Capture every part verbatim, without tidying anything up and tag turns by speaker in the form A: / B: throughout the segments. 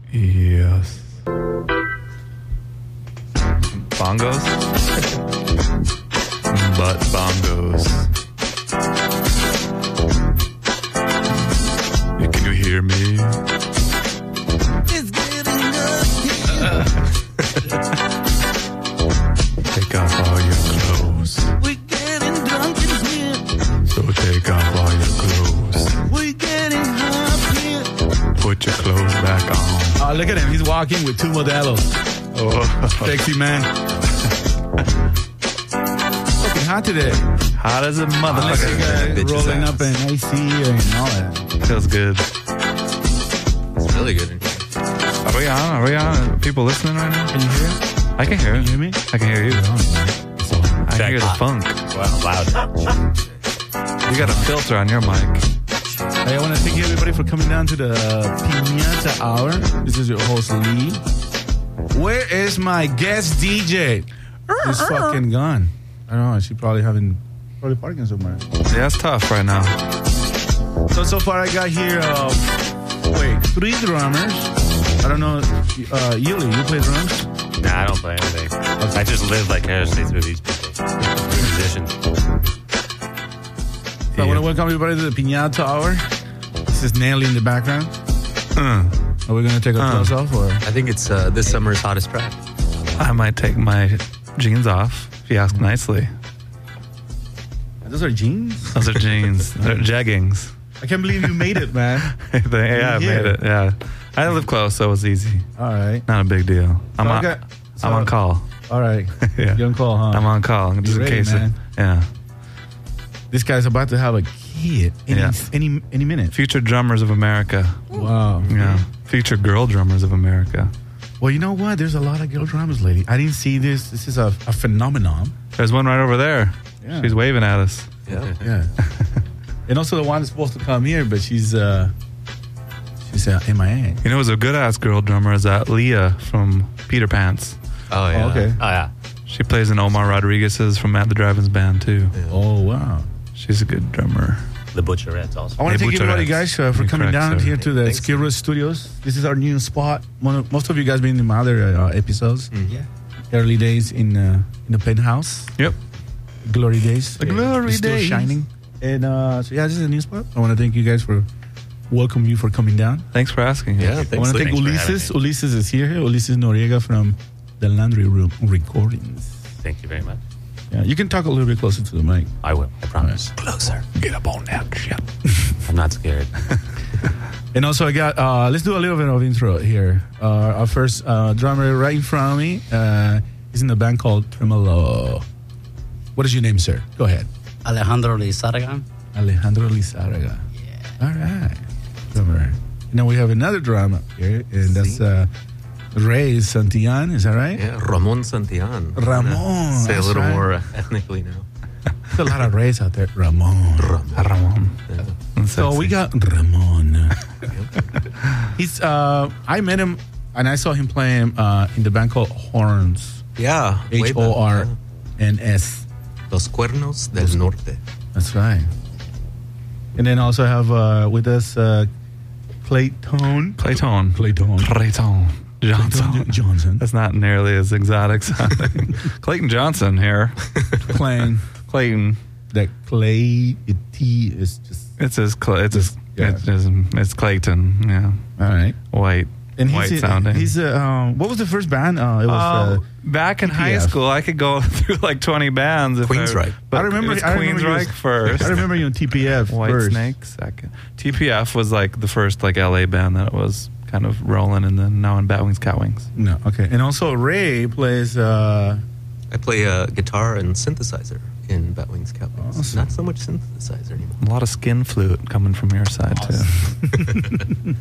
A: Yes. Bongos? But bongos. Can you hear me?
B: It's getting up.
A: Take off all your clothes.
B: We're getting drunk in here.
A: So take off all your clothes.
B: We're getting hot here.
A: Put your clothes back on.
C: Oh, look at him. He's walking with two modelos.
A: Oh.
C: Sexy man. Fucking hot today.
A: Hot as a motherfucker.
C: Guys rolling up in A C and all that.
A: Feels good.
D: It's really good in here.
A: Are we on? Are we on? Are people listening right now?
C: Can you hear it?
A: I can hear it.
C: Can you hear me?
A: I can hear you. I
D: Check.
A: hear the funk.
D: Wow, loud.
A: You got a filter on your mic.
C: Hey, I want to thank you everybody for coming down to the Piñata Hour. This is your host, Lee. Where is my guest D J? He's fucking gone. I don't know. She probably having probably parking somewhere.
A: Yeah, it's tough right now.
C: So, so far I got here, uh, wait, three drummers. I don't know, uh, Yuli, you play drums?
D: Nah, I don't play anything. I just live vicariously through these people. Musicians.
C: So I want to welcome everybody to the Piñata Hour. This is Nelly in the background.
A: Uh,
C: Are we going to take our
A: Uh.
C: clothes off, or?
D: I think it's uh, this summer's hottest track.
A: I might take my jeans off if you ask nicely.
C: Those are jeans?
A: Those are jeans. They're jeggings.
C: I can't believe you made it, man.
A: They- yeah, I made it. Yeah, I live close, so it was easy.
C: All right.
A: Not a big deal. I'm
C: So I
A: on.
C: got- so-
A: I'm on call.
C: All right.
A: Yeah.
C: You're on call, huh?
A: I'm on call just in
C: ready,
A: case.
C: man.
A: It, yeah.
C: This guy's about to have a kid any,
A: Yeah.
C: any, any minute.
A: Future drummers of America.
C: Wow.
A: Yeah. Future girl drummers of America.
C: Well, you know what? There's a lot of girl drummers lately. I didn't see this. This is a, a phenomenon.
A: There's one right over there.
C: Yeah.
A: She's waving at us.
D: Yeah.
C: Yeah. And also the one that's supposed to come here, but she's uh, she's uh, M I A.
A: You know, who's a good ass girl drummer is that Leah from Peter Pants.
D: Oh, yeah.
C: Oh, okay.
D: Oh, yeah.
A: She plays in Omar Rodriguez's from Matt the Drive-In's band too.
C: Oh, wow.
A: She's a good drummer.
D: The Butcherettes also.
C: I want to
A: Hey,
C: thank everybody,
A: Butcherettes.
C: guys, uh, for
A: You
C: coming
A: correct,
C: down
A: sir.
C: here to the
D: Thanks.
C: Skid Row Studios. This is our new spot. One of, most of you guys been in my other uh, episodes.
D: Yeah.
C: Early days in uh, in the penthouse.
A: Yep.
C: Glory days.
A: The glory
C: It's still
A: days.
C: shining. And uh, so, yeah, this is a new spot. I want to thank you guys for welcome you for coming down.
A: Thanks for asking.
D: Yeah,
C: I
D: thanks.
C: want to thank
D: Thanks for having
C: Ulises.
D: me.
C: Ulises is here. Ulises Noriega from the Landry Room Recordings.
D: Thank you very much.
C: Yeah, you can talk a little bit closer to the mic.
D: I will. I promise.
C: Closer.
A: Get up on that shit.
D: I'm not scared.
C: And also, I got, uh, let's do a little bit of intro here. Uh, our first uh, drummer right in front of me uh, is in a band called Tremolo. What is your name, sir? Go ahead.
E: Alejandro Lizarraga.
C: Alejandro Lizarraga. Yeah. All right. Drummer. Now we have another drummer here, and that's uh, Ray Santillan. Is that right?
D: Yeah, Ramon Santillan.
C: Ramon,
D: Say a
C: that's
D: little
C: right.
D: more uh, ethnically now.
C: There's a lot of Rays out there. Ramon.
A: Ramon.
D: Yeah.
C: So we got Ramon. He's. Uh, I met him, and I saw him playing uh, in the band called Horns.
D: Yeah. way
C: H
D: back,
C: O R
D: yeah.
C: N S.
D: Los Cuernos del Norte.
C: That's right. And then also have uh, with us uh, Clayton.
A: Clayton.
C: Clayton.
A: Clayton Johnson.
C: Clayton Johnson.
A: That's not nearly as exotic sounding. Clayton Johnson here.
C: Playing
A: Clayton.
C: that Clay it T is just
A: It's his. Cl- it's his.
C: Yeah.
A: It's, his, it's Clayton. Yeah.
C: all right.
A: White.
C: And
A: White
C: he's
A: sounding.
C: he's uh, um, what was the first band? Uh, it was uh,
A: Uh, back in
C: T P
A: high
C: F.
A: school, I could go through like twenty bands. If
D: Queensryche.
A: I, but
C: I remember.
A: It was
C: I remember you
A: Queensryche
C: was-
A: first.
C: I remember you on T P F
A: White
C: first.
A: Snake second. T P F was like the first like L A band that was kind of rolling, and then now in Batwings, Catwings.
C: No, okay. And also Ray plays. Uh,
D: I play uh, guitar and synthesizer in Batwings Catwings.
C: Awesome.
D: Not so much synthesizer anymore.
A: A lot of skin flute coming from your side too.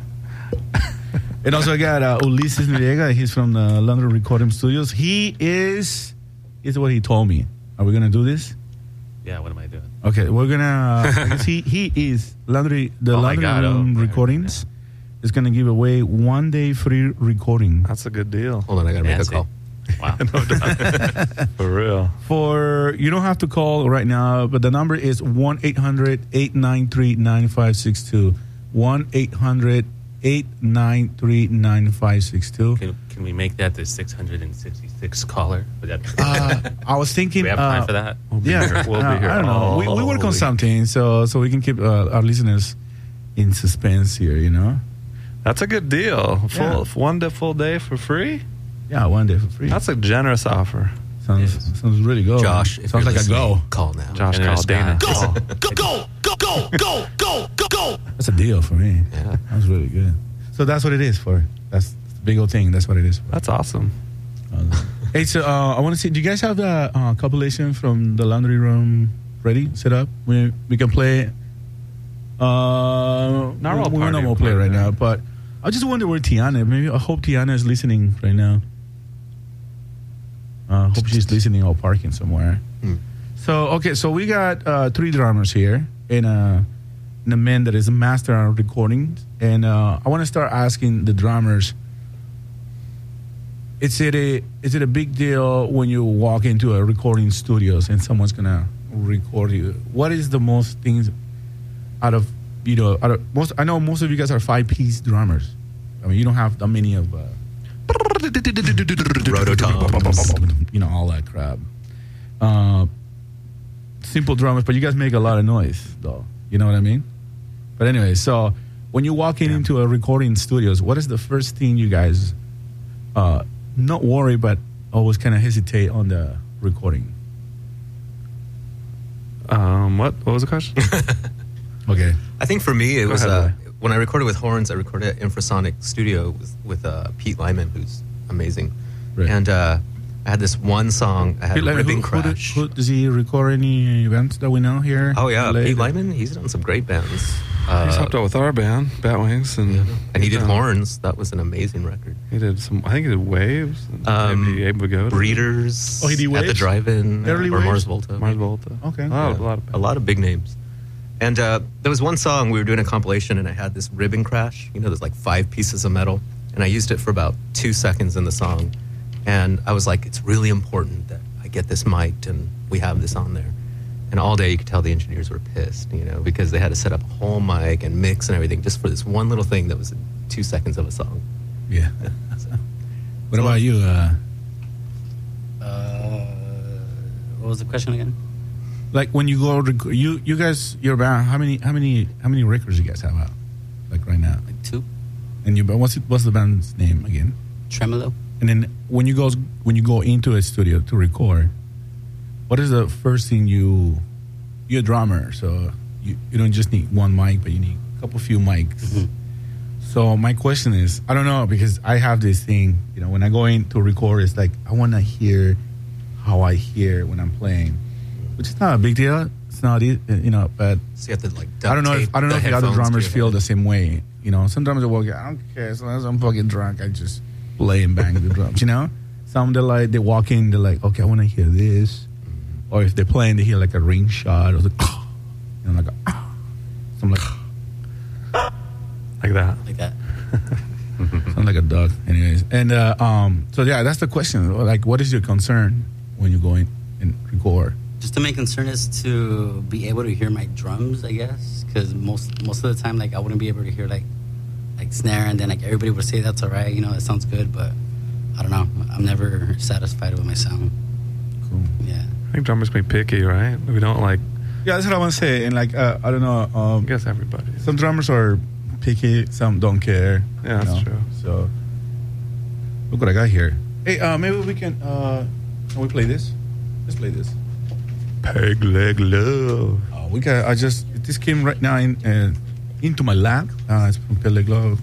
C: and also I got uh, Ulises Noriega. He's from the London Recording Studios. He is. Is what he told me. Are we gonna do this?
D: Yeah, what am I doing?
C: Okay, we're gonna. Uh, I guess he he is Landry. The
D: Oh my
C: Landry
D: God,
C: Room
D: oh,
C: Recordings is gonna give away one day free recording
A: That's a good deal.
D: Hold on, I gotta make a
E: Fancy.
D: call.
E: Wow.
A: For real.
C: for. You don't have to call right now, but the number is one eight hundred eight nine three nine five six two. one eight hundred eight nine three nine five six two.
D: Can, can we make that the six hundred sixty-six caller? Would that,
C: Uh, I was thinking.
D: do we have
C: uh,
D: time for that?
C: Yeah,
A: We'll be
C: uh,
A: here
C: I don't know.
A: all
C: We, we work on
A: week.
C: something, so so we can keep uh, our listeners in suspense here. You know.
A: That's a good deal. Full
C: Yeah.
A: one day, full day for free.
C: Yeah, one day for free.
A: That's a generous offer.
C: sounds
D: Yes.
C: sounds really good.
F: Josh, if
C: sounds
F: you're
C: like a
F: listening,
C: go.
F: call now.
A: Josh,
D: Generous
A: call Dana.
D: guy.
A: Call.
B: Go, go, go, go, go, go, go, go.
C: That's a deal for me.
F: Yeah.
C: That's really good. So that's what it is for. That's the big old thing. That's what it is for.
A: That's awesome.
C: Uh, hey, so uh, I want to see. Do you guys have the uh, compilation from the laundry room ready, set up? We we can play. Uh,
A: Not all
C: we- we're
A: party
C: not gonna play
A: equipment,
C: right now,
A: yeah.
C: but I just wonder where Tiana. Maybe I hope Tiana is listening right now. Uh, hope she's listening or parking somewhere.
F: Hmm.
C: So okay, so we got uh, three drummers here and uh, and a man that is a master on recordings, and uh, I want to start asking the drummers. Is it a is it a big deal when you walk into a recording studios and someone's gonna record you? What is the most things out of you know out of most? I know most of you guys are five piece drummers. I mean, you don't have that many of uh,
F: Rototoms.
C: you know all that crap. Uh, simple drummers, but you guys make a lot of noise, though. You know what I mean? But anyway, so when you walk in into a recording studios, what is the first thing you guys? Uh, not worry, but always kind of hesitate on the recording.
A: Um, what? What was the question?
C: Okay.
F: I think for me, it
A: Go
F: was
A: ahead,
F: uh,
A: Ray.
F: when I recorded with horns. I recorded at Infrasonic Studio with, with uh, Pete Lyman, who's amazing.
C: Right.
F: And uh, I had this one song. I had
C: Pete Lyman,
F: Ribbon
C: who, who, did-
F: Crash.
C: who- does he record any events that we know here?
F: oh yeah,
C: L A?
F: Pete Lyman. He's done some great bands. Uh,
A: He's helped out with our band, Batwings, and
F: and he did
A: uh,
F: horns. That was an amazing record.
A: He did some. I think he did Waves. and
F: Um,
A: maybe Abe Vigoda.
F: Breeders.
C: Oh, he did
F: at the
C: Waves?
F: drive-in
C: Early
F: or
C: Waves?
F: Mars Volta.
A: Mars Volta.
C: Okay.
A: A lot, of,
F: Yeah.
A: a lot of.
F: a lot of big names. And uh, there was one song we were doing a compilation, and I had this ribbon crash. You know, there's like five pieces of metal, and I used it for about two seconds in the song. And I was like, it's really important that I get this mic'd and we have this on there. And all day you could tell the engineers were pissed, you know, because they had to set up a whole mic and mix and everything just for this one little thing that was two seconds of a song.
C: Yeah. What about you? Uh,
E: Uh, what was the question again?
C: like when you go, rec- you you guys, your band. How many how many how many records you guys have out? Like right now.
E: Like two?
C: And you, what's it, what's the band's name again?
E: Tremolo?
C: And then when you go when you go into a studio to record, what is the first thing you? You're a drummer, so you, you don't just need one mic, but you need a couple few mics.
E: Mhm.
C: So my question is, I don't know because I have this thing, you know, when I go in to record, it's like I want to hear how I hear when I'm playing, which is not a big deal. It's not, e- you know, but
F: So you have to like duct
C: I don't know if
F: tape
C: I don't know
F: the
C: if the other
F: headphones to
C: drummers
F: your
C: feel
F: head.
C: the same way. You know, some drummers are walking. I don't care as long as I'm fucking drunk. I just play and bang the drums. You know, some they're like they walk in. They're like, okay, I want to hear this. Or if they're playing, they hear like a ring shot or the, you know, like a. So I'm like,
A: Like that.
E: Like that.
C: sound like a dog. Anyways, and uh, um, so yeah, that's the question. Like, what is your concern when you go in and record?
E: Just the main concern is to be able to hear my drums, I guess, because most most of the time, like I wouldn't be able to hear like like snare, and then like everybody would say that's all right, you know, it sounds good, but I don't know, I'm never satisfied with my sound.
C: Cool.
E: Yeah,
A: I think drummers can be picky, right? We don't like.
C: Yeah, that's what I want to say. And like, uh, I don't know.
A: I
C: Um,
A: guess everybody. is.
C: some drummers are picky. Some don't care.
A: Yeah,
C: you
A: that's
C: know?
A: true.
C: So look what I got here. Hey, uh, maybe we can. Uh, can we play this? Let's play this.
A: Peg leg love.
C: Uh, we got. I just this came right now in uh, into my lap. Uh, it's from Peg Leg Love.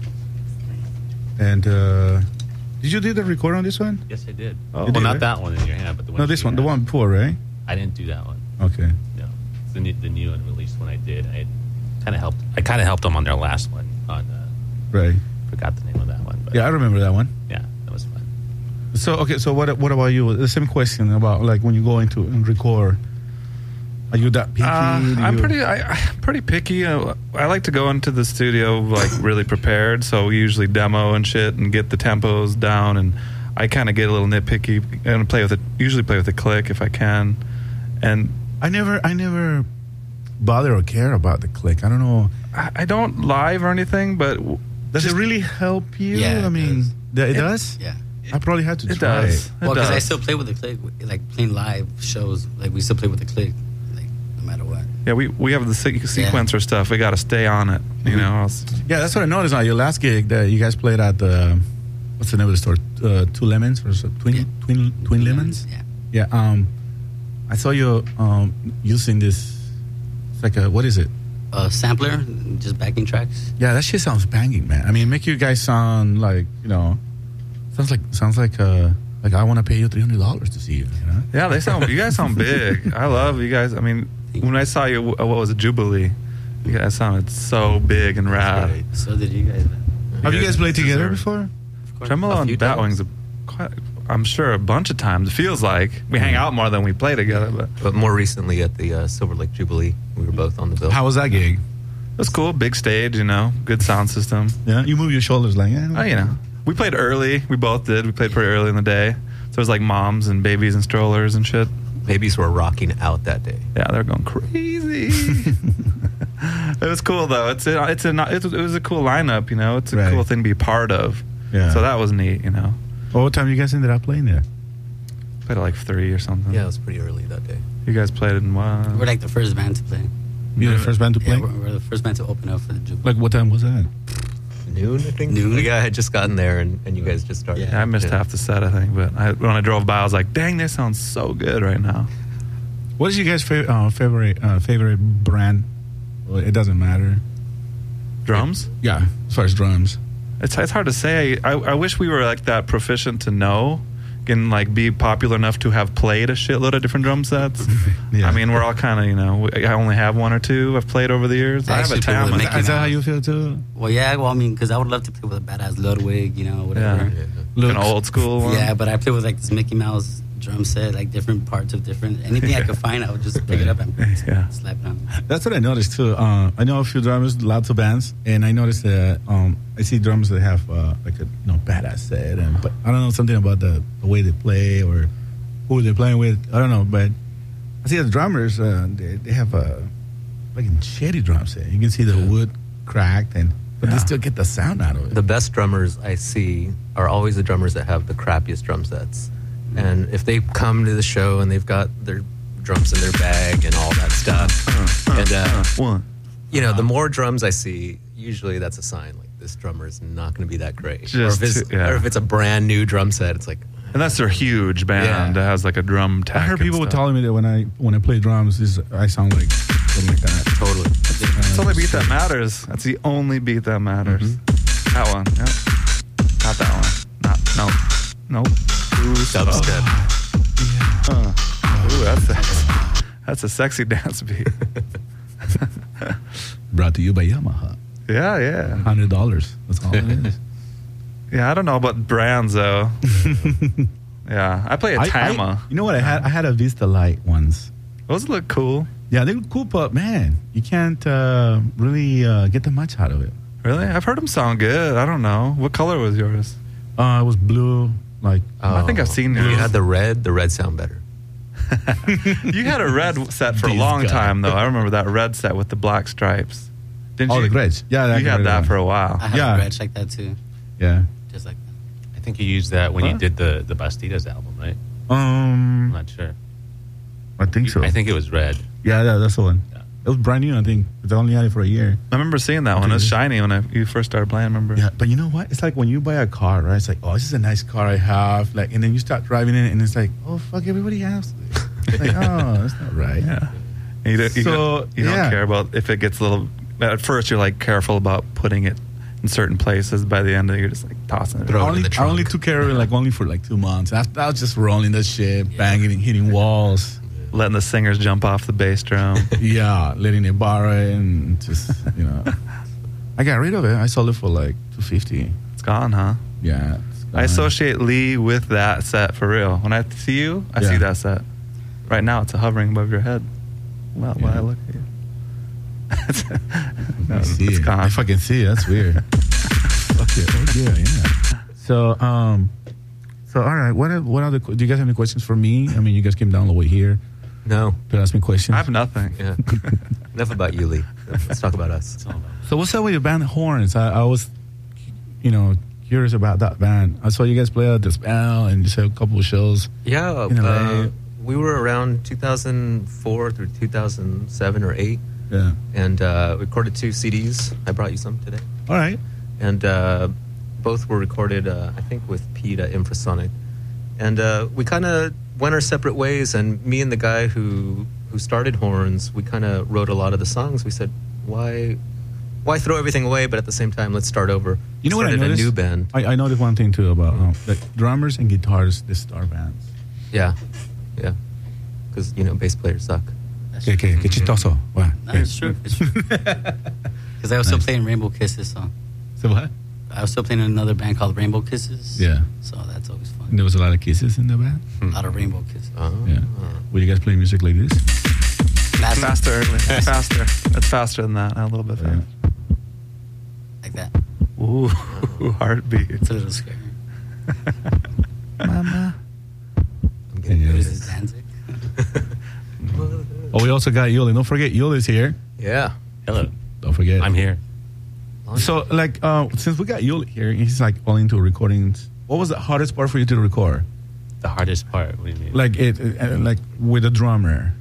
C: And uh, did you do the record on this one?
D: Yes, I did.
A: Oh,
D: well,
C: you did,
D: not
C: right?
D: that one in your hand, but the one.
C: No, this
D: you
C: one, the
D: had.
C: one before, right?
D: I didn't do that one.
C: Okay.
D: No, it's the new, the new and released one I did. I kind of helped. I kind of helped them on their last one. On uh,
C: Right.
D: forgot the name of that one. But
C: Yeah, I remember that one.
D: yeah, that was fun.
C: So okay, so what what about you? The same question about like when you go into and record. Are you that picky?
A: Uh,
C: Do
A: I'm
C: you-
A: pretty. I, I'm pretty picky. Uh, I like to go into the studio like really prepared. So we usually demo and shit and get the tempos down. And I kind of get a little nitpicky and play with it. Usually play with a click if I can. And
C: I never, I never bother or care about the click. I don't know.
A: I, I don't live or anything, but w-
C: Does it really help you?
E: Yeah, it
C: I mean,
E: does.
C: th- it, does.
E: Yeah.
C: I probably have to
A: It
C: try
A: does.
C: it.
A: It
E: Well, because I
A: does.
E: still play with the click, like playing live shows. Like we still play with the click, like no matter what.
A: Yeah, we, we have the se- sequencer stuff. We got to stay on it, you know. else-
C: Yeah, that's what I noticed on your last gig that you guys played at the what's the name of the store? Uh, Two Lemons or so, twin,
E: Yeah.
C: twin twin lemons?
E: Yeah.
C: Yeah. Um, I saw you um using this. It's like a what is it?
E: A sampler, just backing tracks.
C: Yeah, that shit sounds banging, man. I mean, make you guys sound like you know, sounds like sounds like uh like I want to pay you three hundred dollars to see you. You know?
A: Yeah, they sound. You guys sound big. I love you guys. I mean, when I saw you, uh, what was it, Jubilee? You guys sounded so big and rad.
F: Right.
E: So did you guys.
C: Have you guys played together
A: deserve-
C: before?
E: Of course.
A: Tremolo
F: A
A: and
F: few
A: Batwings,
F: times.
A: a- quite, I'm sure a bunch of times. It feels like we hang out more than we play together, but
F: But more recently at the uh, Silver Lake Jubilee, we were both on the bill.
C: How was that gig?
A: it was cool. Big stage, you know, good sound system.
C: Yeah, you move your shoulders like yeah.
A: Oh, you know, we played early. We both did. We played pretty early in the day. So it was like moms and babies and strollers and shit.
F: Babies were rocking out that day.
A: Yeah, they're going crazy. It was cool though. It's a, it's a it was, it was a cool lineup. You know, it's a
C: Right.
A: cool thing to be a part of.
C: Yeah.
A: So that was neat. You know,
C: Well, what time you guys ended up playing there?
A: played at like three or something.
F: Yeah, it was pretty early that day.
A: You guys played in what?
E: We're like the first band to play.
C: You were the first band to play.
E: Yeah, we're, we're the first band to open up for the Jubilee.
C: Like what time was that?
F: Noon, I think.
E: Noon?
F: Yeah, I had just gotten there, and, and you guys just started.
E: Yeah.
A: Yeah, I missed half the set, I think. But I, when I drove by, I was like, "Dang, this sounds so good right now."
C: What is your guys' favorite uh, favorite uh, favorite brand? Well, it doesn't matter.
A: Drums?
C: Yeah, as far as drums.
A: It's it's hard to say. I, I wish we were like that proficient to know, can like be popular enough to have played a shitload of different drum sets.
C: Yeah.
A: I mean, we're all kind of, you know, I only have one or two I've played over the years. I have a
E: Actually, people
A: Tama.
E: would make
C: Is that
E: Mickey
C: how you
E: Mouse.
C: feel too?
E: Well, yeah, well, I mean, because I would love to play with a badass Ludwig, you know, whatever.
A: Yeah.
F: Yeah.
A: An old school one.
E: Yeah, but I play with like this Mickey Mouse drum set, like different parts of different anything I
A: Yeah.
E: could find. I would just pick it up and
A: Yeah.
E: slap it on.
C: That's what I noticed too. Uh, I know a few drummers, lots of bands, and I noticed that um, I see drummers that have uh, like a you know badass set, and but I don't know something about the, the way they play or who they're playing with. I don't know, but I see the drummers uh, they, they have a like a shitty drum set. You can see the wood cracked, and but
A: Yeah.
C: they still get the sound out of it.
F: The best drummers I see are always the drummers that have the crappiest drum sets. And if they come to the show and they've got their drums in their bag and all that stuff, and uh,
A: One.
F: you know, the more drums I see, usually that's a sign like this drummer is not going to be that great.
A: Just
F: or, if it's,
A: too- yeah.
F: or if it's a brand new drum set, it's like
A: Unless they're a huge band
F: Yeah.
A: that has like a drum tech.
C: I heard
A: and
C: people were
A: stuff.
C: telling me that when I when I play drums, is I sound like something like that.
F: totally.
A: It's the only beat that matters. That's the only beat that matters.
C: Mm-hmm.
A: That one. Yep. Not that one. Not. No. Nope. Ooh,
F: Dubstep.
A: Uh, ooh, that's a, that's a sexy dance beat.
C: Brought to you by Yamaha.
A: Yeah, yeah.
C: Hundred dollars. That's all it is.
A: Yeah, I don't know about brands though. Yeah, I play a
C: I- I-
A: Tama.
C: you know what? I had I had a Vista Light once.
A: Those look cool.
C: Yeah, they look cool, but man, you can't uh, really uh, get that much out of it.
A: Really? I've heard them sound good. I don't know. What color was yours?
C: Uh, it was blue, like
A: I think I've seen
F: You
A: yours.
F: had the red. The red sound better.
A: You had a red set for a
C: This
A: long
C: guy.
A: time though. I remember that red set with the black stripes. Didn't
C: oh
A: you?
C: the Gretsch. Yeah,
A: You had that for a while.
E: I have
C: Yeah.
E: a Gretsch like that too,
C: yeah.
E: just like that.
D: I think you used that when
A: What?
D: you did the the Bastidas album, right? I'm
C: Um,
D: not sure.
C: I think so.
D: I think it was red.
C: yeah, yeah, that's the one.
D: Yeah.
C: It was brand new. I think they only had it for a year.
A: I remember seeing that one. It was shiny when I, you first started playing. I remember.
C: Yeah, but you know what? It's like when you buy a car, right? It's like, oh, this is a nice car I have. Like, and then you start driving it, and it's like, oh, fuck, everybody has this. It's like, oh, that's not right.
A: Yeah. And you don't, you,
C: So,
A: don't, you don't
C: yeah.
A: care about if it gets a little. At first, you're like careful about putting it in certain places. By the end, of it, you're just like tossing it.
F: Throw
C: I
F: it in
C: only,
F: the
C: I
F: trunk.
C: only took care of it like only for like two months. After, I was just rolling that shit, banging, hitting walls.
A: Letting the singers jump off the bass drum.
C: Yeah, letting it borrow it and just, you know. I got rid of it. I sold it for like two fifty.
A: It's gone, huh?
C: Yeah. it's
A: I
C: gone.
A: associate Lee with that set for real. When I see you, I
C: Yeah.
A: see that set. Right now, it's hovering above your head. Well, when
C: Yeah.
A: I look at you. No,
C: I see
A: it's
C: it.
A: gone.
C: I fucking see it. That's weird. Fuck it. Oh, yeah, yeah. So, um, so all right. What are- what other? Do you guys have any questions for me? I mean, you guys came down all the way here
F: No.
C: to ask me questions.
A: I have nothing.
F: Yeah. Enough about you, Lee. Let's talk about us.
C: So what's up with your band Horns? I, I was you know, curious about that band. I saw you guys play at the Spell and just had a couple of shows.
F: Yeah,
C: In L A.
F: uh, we were around two thousand four through two thousand seven or eight,
C: Yeah.
F: and uh, recorded two C Ds. I brought you some today,
C: All right.
F: and uh, both were recorded, uh, I think, with Pete at Infrasonic. And uh, we kind of went our separate ways. And me and the guy who who started Horns, we kind of wrote a lot of the songs. We said, why why throw everything away? But at the same time, let's start over.
C: You know what I
F: Started
C: noticed?
F: a new band.
C: I, I noticed one thing too about um, that drummers and guitars, they star bands.
F: Yeah, yeah. Because you know, bass players suck.
E: That's
C: Que,
E: true.
C: que, que chistoso. What?
E: No, it's true. It's true. Because I was still
C: Nice.
E: playing Rainbow Kisses song.
C: So what?
E: I was still playing in another band called Rainbow Kisses.
C: Yeah.
E: So that's always fun.
C: There was a lot of kisses in the band.
E: A lot of Rainbow Kisses.
F: Oh.
C: Yeah. Will you guys play music like this?
E: Last
A: Faster, faster. It's faster than that. A little bit
C: Yeah.
A: faster.
E: like that.
A: Ooh, heartbeat.
E: It's a little scary.
A: Mama.
F: I'm getting
C: Yeah.
E: What
F: nervous.
E: is this, Danzig?
C: Oh, we also got Yuli. Don't forget, Yuli's here.
F: Yeah.
D: Hello,
C: Don't forget.
D: I'm here.
C: So, like, uh, since we got Yuli here, he's like all into recordings. What was the hardest part for you to record?
D: The hardest part. What do you mean?
C: Like it, uh, like with a drummer.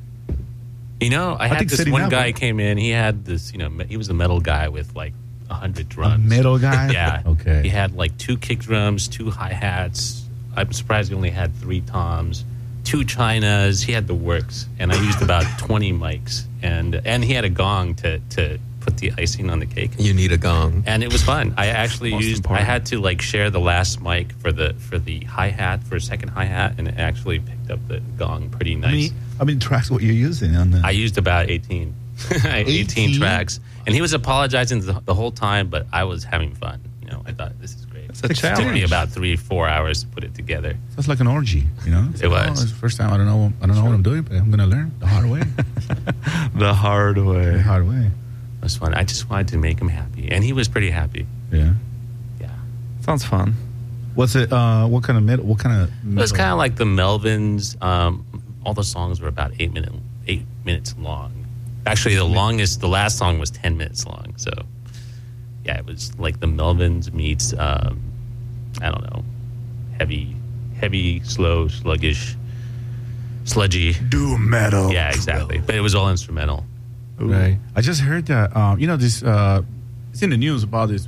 D: You know, I
C: I
D: had
C: think
D: this
C: setting
D: one
C: up-
D: guy came in. He had this, you know, me- he was a metal guy with like a hundred drums.
C: A metal guy?
D: Yeah.
C: Okay.
D: He had like two kick drums, two hi hats. I'm surprised he only had three toms, two chinas. He had the works, and I used about twenty mics, and and he had a gong to to put the icing on the cake.
F: You need a gong.
D: And it was fun. I actually
A: Most
D: used.
A: important.
D: I had to like share the last mic for the for the hi hat for a second hi hat, and it actually picked up the gong pretty nice.
C: I mean, I mean, tracks what you're using on the.
D: I used about eighteen. eighteen
C: eighteen?
D: tracks. And he was apologizing the, the whole time, but I was having fun. You know, I thought this is great.
A: It's a
C: It's
D: It took me
A: challenge.
D: about three, four hours to put it together.
C: That's like an orgy, you know. It's
D: It
C: like,
D: was.
C: Oh, it's the first time. I don't know. I don't know what I'm doing, but I'm gonna learn the hard way.
A: The hard
C: the
A: way.
C: hard way.
D: It was fun. I just wanted to make him happy. And he was pretty happy.
C: Yeah.
D: Yeah.
A: Sounds fun.
C: What's it? Uh, what kind of metal? What kind of?
D: It was kind of like the Melvins. Um, all the songs were about eight minute, eight minutes long. Actually, the longest, the last song was ten minutes long. So, yeah, it was like the Melvins meets, um, I don't know, heavy, heavy, slow, sluggish, sludgy.
C: do metal.
D: Yeah, exactly. But it was all instrumental.
C: Right. I just heard that. Um, you know this. Uh, it's in the news about this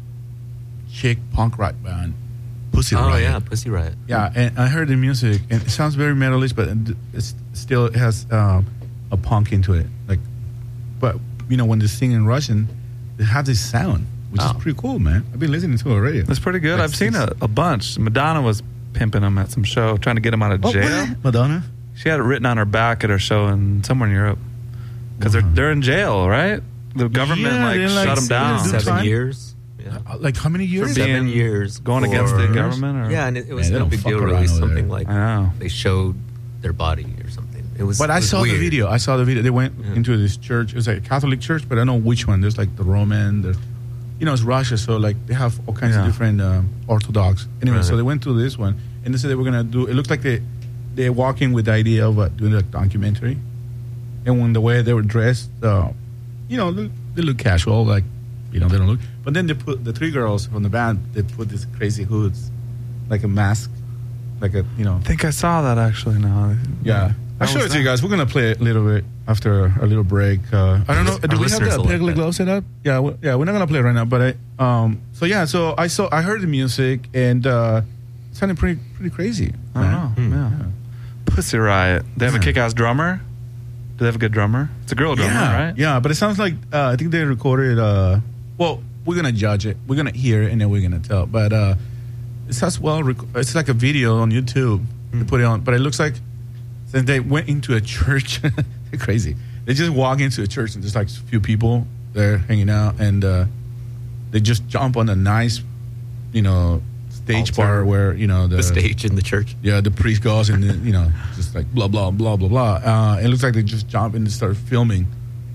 C: chick punk rock band, Pussy
F: Oh,
C: Riot.
F: yeah, Pussy Riot.
C: Yeah, and I heard the music, and it sounds very metalish, but it still has um, a punk into it. Like, but you know, when they sing in Russian, it has this sound, which
D: Oh.
C: is pretty cool, man. I've been listening to it already.
A: That's pretty good.
C: Like
A: I've seen
C: six-
A: a, a bunch. Madonna was pimping them at some show, trying to get them out of
C: Oh,
A: jail.
C: what? Madonna.
A: She had it written on her back at her show in somewhere in Europe because
C: Wow.
A: they're they're in jail, right? The government
C: Yeah,
A: like
C: they're, like,
A: shut them down.
C: do
F: Seven
C: time?
F: years. Yeah.
C: Uh, Like how many years?
A: For being-
F: Seven years.
A: going against the
F: for-
A: government, or
F: Yeah, and it, it was
C: Man, they
F: no
C: don't
F: big
C: fuck
F: deal,
C: around
F: really.
C: over
F: Something
C: there.
F: like
A: I know.
F: they showed their body or something. It was.
C: But
F: it
C: I
F: was
C: saw the
F: weird.
C: video. I saw the video. They went
F: Yeah.
C: into this church. It was like a Catholic church, but I don't know which one. There's like the Roman, the, you know, it's Russia, so like they have all kinds
A: Yeah.
C: of different um, Orthodox. Anyway,
F: Right.
C: so they went to this one, and they said they were gonna do. It looked like they they're walking with the idea of uh, doing a documentary, and when the way they were dressed, uh, you know, they, they look casual, like you know, they don't look. But then they put the three girls from the band. They put these crazy hoods, like a mask, like a you know.
A: I think I saw that actually. Now,
C: Yeah. I'll
A: How
C: show
A: was
C: it to you
A: that?
C: guys. We're going to play it a little bit after a little break. Uh, I don't know.
F: Our
C: Do we have
F: listeners
C: the
F: will like
C: Peggle
F: that.
C: Glow set up? Yeah, we, yeah. We're not going to play it right now. But I, um, so yeah, so I saw, I heard the music and uh, it sounded pretty, pretty crazy.
A: I don't
C: man.
A: know. Yeah. Pussy Riot. They have
C: Yeah.
A: a kick-ass drummer. Do they have a good drummer? It's a girl drummer,
C: Yeah,
A: right?
C: yeah. But it sounds like uh, I think they recorded. Uh, well, we're gonna judge it. We're gonna hear it and then we're gonna tell. But uh, it sounds well. Rec- it's like a video on YouTube. They put it on, but it looks like since they went into a church. They're crazy. They just walk into a church and there's like a few people there hanging out, and uh, they just jump on a nice, you know, stage
F: Altar.
C: bar where you know the,
F: The stage in the church.
C: yeah, the priest goes and then, you know, just like blah blah blah blah blah. Uh, it looks like they just jump in and start filming,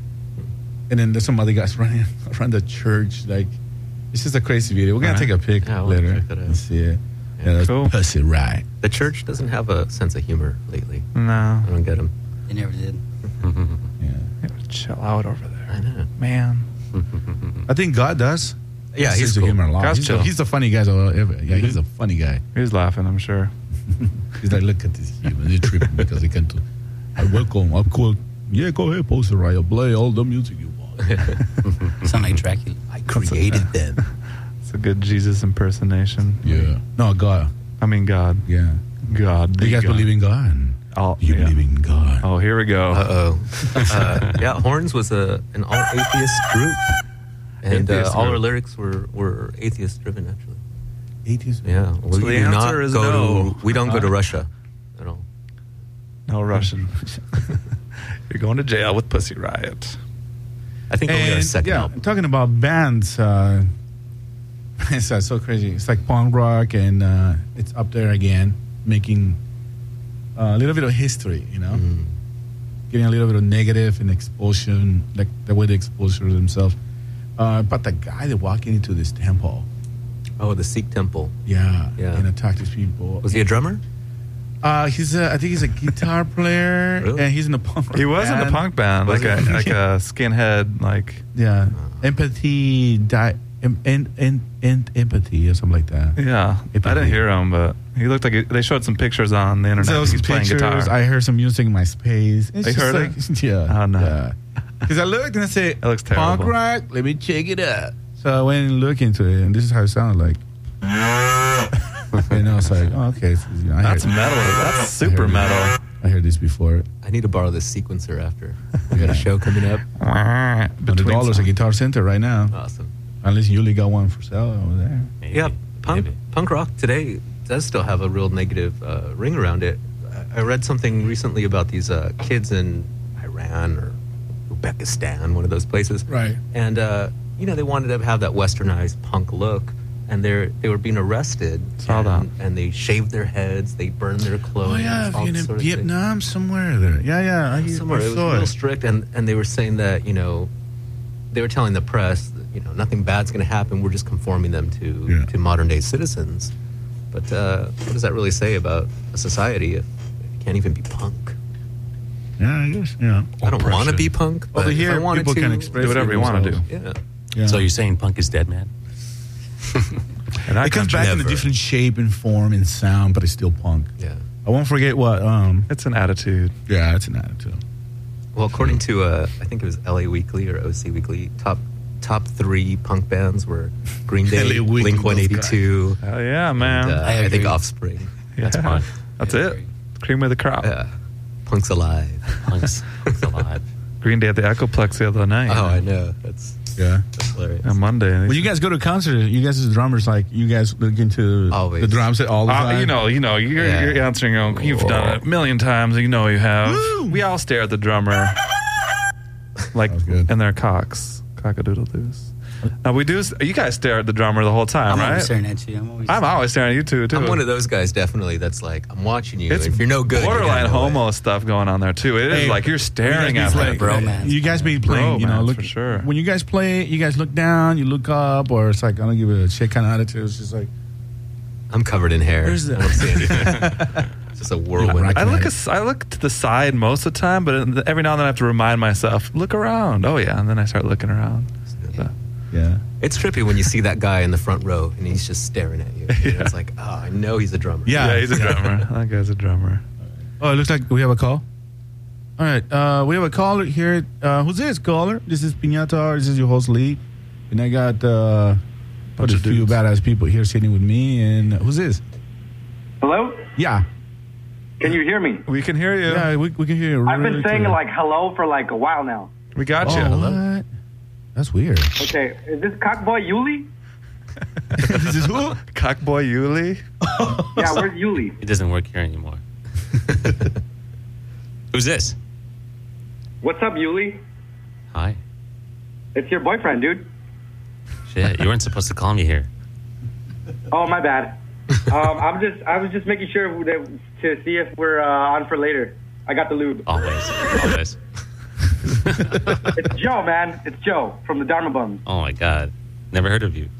C: and then there's some other guys running around the church. Like, it's just a crazy video. We're gonna
A: Alright.
C: take a pic
F: Yeah, I wanna
C: later
F: check that out.
C: and see it. Yeah, that's
A: Cool.
C: Pussy Riot.
F: The church doesn't have a sense of humor lately.
A: No.
F: I don't get them.
E: They never did.
C: Yeah,
A: Yeah, chill out over
F: I
A: there,
F: know.
A: man.
C: I think God does.
F: Yeah,
C: His
F: he's
C: sense of
F: cool.
C: humor a lot.
A: God's
C: He's,
A: chill.
C: the, he's the funny guy ever. Yeah, he's a funny guy.
A: He's laughing, I'm sure.
C: He's like, look at this human. They're tripping because they can't. I welcome. I'm cool. Yeah, go ahead, post it right. I'll play all the music you want.
E: Sound like Dracula.
F: I created them.
A: It's a good Jesus impersonation.
C: Yeah. No, God.
A: I mean, God.
C: Yeah.
A: God.
C: Do you guys
A: God.
C: believe in God?
A: Oh,
C: You
A: yeah.
C: believe in God?
A: Oh, here we go.
F: Uh-oh. Uh, yeah, Horns was a an all atheist group. And uh,
A: Atheist
F: all
A: group.
F: our lyrics were, were atheist driven, actually.
C: Atheist?
F: Yeah.
A: So
F: we
A: the
F: do not
A: answer is
F: go
A: no.
F: to, we don't go to Russia at all.
A: No Russian. You're going to jail with Pussy Riot.
F: I think only our
C: And,
F: second
C: yeah,
F: album.
C: talking about bands, uh, it's uh, so crazy. It's like punk rock, and uh, it's up there again, making uh, a little bit of history, you know?
F: Mm.
C: Getting a little bit of negative and expulsion, like the way they expose themselves. Uh, but the guy that walked into this temple,
F: Oh, the Sikh temple.
C: yeah,
F: Yeah.
C: and attacked these people.
F: Was he a drummer?
C: Uh, he's a, I think he's a guitar player,
F: Really?
C: and he's in a punk.
A: He was in
C: band.
A: a punk band,
F: Was
A: like a
F: he?
A: like a skinhead, like
C: Yeah, empathy, di- em- en- en- en- empathy, or something like that.
A: yeah. I didn't hear him, but he looked like he, they showed some pictures on the internet.
C: So
A: He's
C: some
A: playing
C: pictures.
A: guitar.
C: I heard some music in my space. It's
A: You
C: just
A: heard
C: like,
A: it?
C: Yeah.
A: Oh, no.
C: Yeah. Because I looked and I said,
A: It looks
C: punk
A: terrible.
C: rock. Let me check it out. So I went and looked into it, and this is how it sounded like. And I was like, oh, okay. So, you know, I
A: That's
C: heard,
A: metal. That's super
C: heard it.
A: metal.
C: I heard this before.
F: I need to borrow this sequencer after. We got a show coming up.
C: Hundred dollars at Guitar Center right now.
F: Awesome.
C: Unless Yuli got one for sale over there.
D: Maybe.
F: Yeah, punk,
D: Maybe.
F: punk rock today does still have a real negative uh, ring around it. I I read something recently about these uh, kids in Iran or Uzbekistan, one of those places.
C: Right.
F: And, uh, you know, they wanted to have that westernized punk look. And they they were being arrested.
A: Saw
F: and,
A: that.
F: and they shaved their heads. They burned their clothes.
C: Oh yeah,
F: all
C: in
F: this sort of thing.
C: Vietnam somewhere there. Yeah, yeah. I,
F: Somewhere
C: I
F: it was
C: saw
F: real
C: it.
F: strict, and, and they were saying that, you know, they were telling the press that, you know, nothing bad's going to happen. We're just conforming them to
C: Yeah.
F: to modern day citizens. But uh, what does that really say about a society if, if you can't even be punk?
C: Yeah, I guess. Yeah.
F: I don't want to be punk, but
C: Over
F: if
C: here,
F: I wanted
C: people
F: to,
C: can express
A: do whatever you wanna
C: themselves.
F: Yeah.
C: Yeah.
D: So you're saying punk is dead, man?
A: And that
C: It comes
A: country-
C: back in a
F: never.
C: different shape and form and sound, but it's still punk.
F: Yeah.
C: I won't forget what. Um,
A: It's an attitude.
C: yeah, it's an attitude.
F: Well, according to uh, I think it was L A Weekly or O C Weekly, top top three punk bands were Green Day,
C: L A Weekly,
F: Blink one eighty-two,
A: Hell yeah, man.
F: and uh,
E: I
F: I, think
E: agree.
F: Offspring.
A: Yeah.
D: That's punk.
A: That's it. Cream of the crop.
F: Yeah. Punk's alive.
D: Punk's, punk's alive.
A: Green Day at the Echoplex the other night.
F: Oh, I know. That's,
C: Yeah.
F: that's hilarious.
A: On Monday.
C: When you guys go to a concert, you guys as drummers, like you guys look into
F: Always.
C: the drum set all the
A: Uh,
C: time.
A: you know, you know, you're,
F: Yeah.
A: you're answering your own. You've done it a million times. You know you have.
C: Woo!
A: We all stare at the drummer, like
C: That was good.
A: in their cocks, cockadoodle-doos. Now we do. You guys stare at the drummer the whole time,
E: I'm
A: right?
E: always staring at you. I'm always.
A: I'm always staring at you too. Too.
F: I'm one of those guys, definitely. That's like, I'm watching you.
A: It's
F: if you're no good, you're
A: borderline
F: gonna know it.
A: homo stuff going on there too. It is
C: Hey,
A: like you're staring
C: you
A: at
C: guys be
A: me.
C: like,
E: bromance.
C: You guys be playing, you know,
A: Bromance,
C: look
A: for sure.
C: When you guys play, you guys look down, you look up, or it's like I don't give a shit kind of attitude. It's just like
F: I'm covered in hair.
C: Where's the-
F: I don't see anything. It's just a whirlwind.
C: Right.
A: I look. as- I look to the side most of the time, but every now and then I have to remind myself, look around. Oh yeah, and then I start looking around. So,
C: yeah.
F: It's trippy when you see that guy in the front row and he's just staring at you.
A: Yeah.
F: It's like, oh, I know he's a drummer.
C: Yeah.
A: yeah, he's a drummer. That guy's a drummer.
C: Oh, it looks like we have a call. All right, uh, we have a caller here. Uh, who's this caller? This is Piñata. This is your host Lee, and I got uh,
A: Bunch
C: a
A: of
C: few
A: dudes.
C: badass people here sitting with me. And uh, who's this?
G: Hello?
C: Yeah,
G: Can you hear me?
A: We can hear you.
C: yeah, we, we can hear you.
G: I've been
C: really
G: saying
C: clear.
G: like hello for like a while now.
A: We got
C: oh,
A: you.
C: what? That's weird.
G: Okay, is this cockboy Yuli?
C: This is who?
A: Cockboy Yuli.
G: Yeah, where's Yuli?
D: It doesn't work here anymore. Who's this?
G: What's up, Yuli?
D: Hi.
G: It's your boyfriend, dude.
D: Shit, you weren't supposed to call me here.
G: Oh, my bad. um, I'm just, I was just making sure that, to see if we're uh, on for later. I got the lube.
D: Always. Always.
G: It's Joe, man. It's Joe from the Dharma Bums.
D: Oh my God. Never heard of you.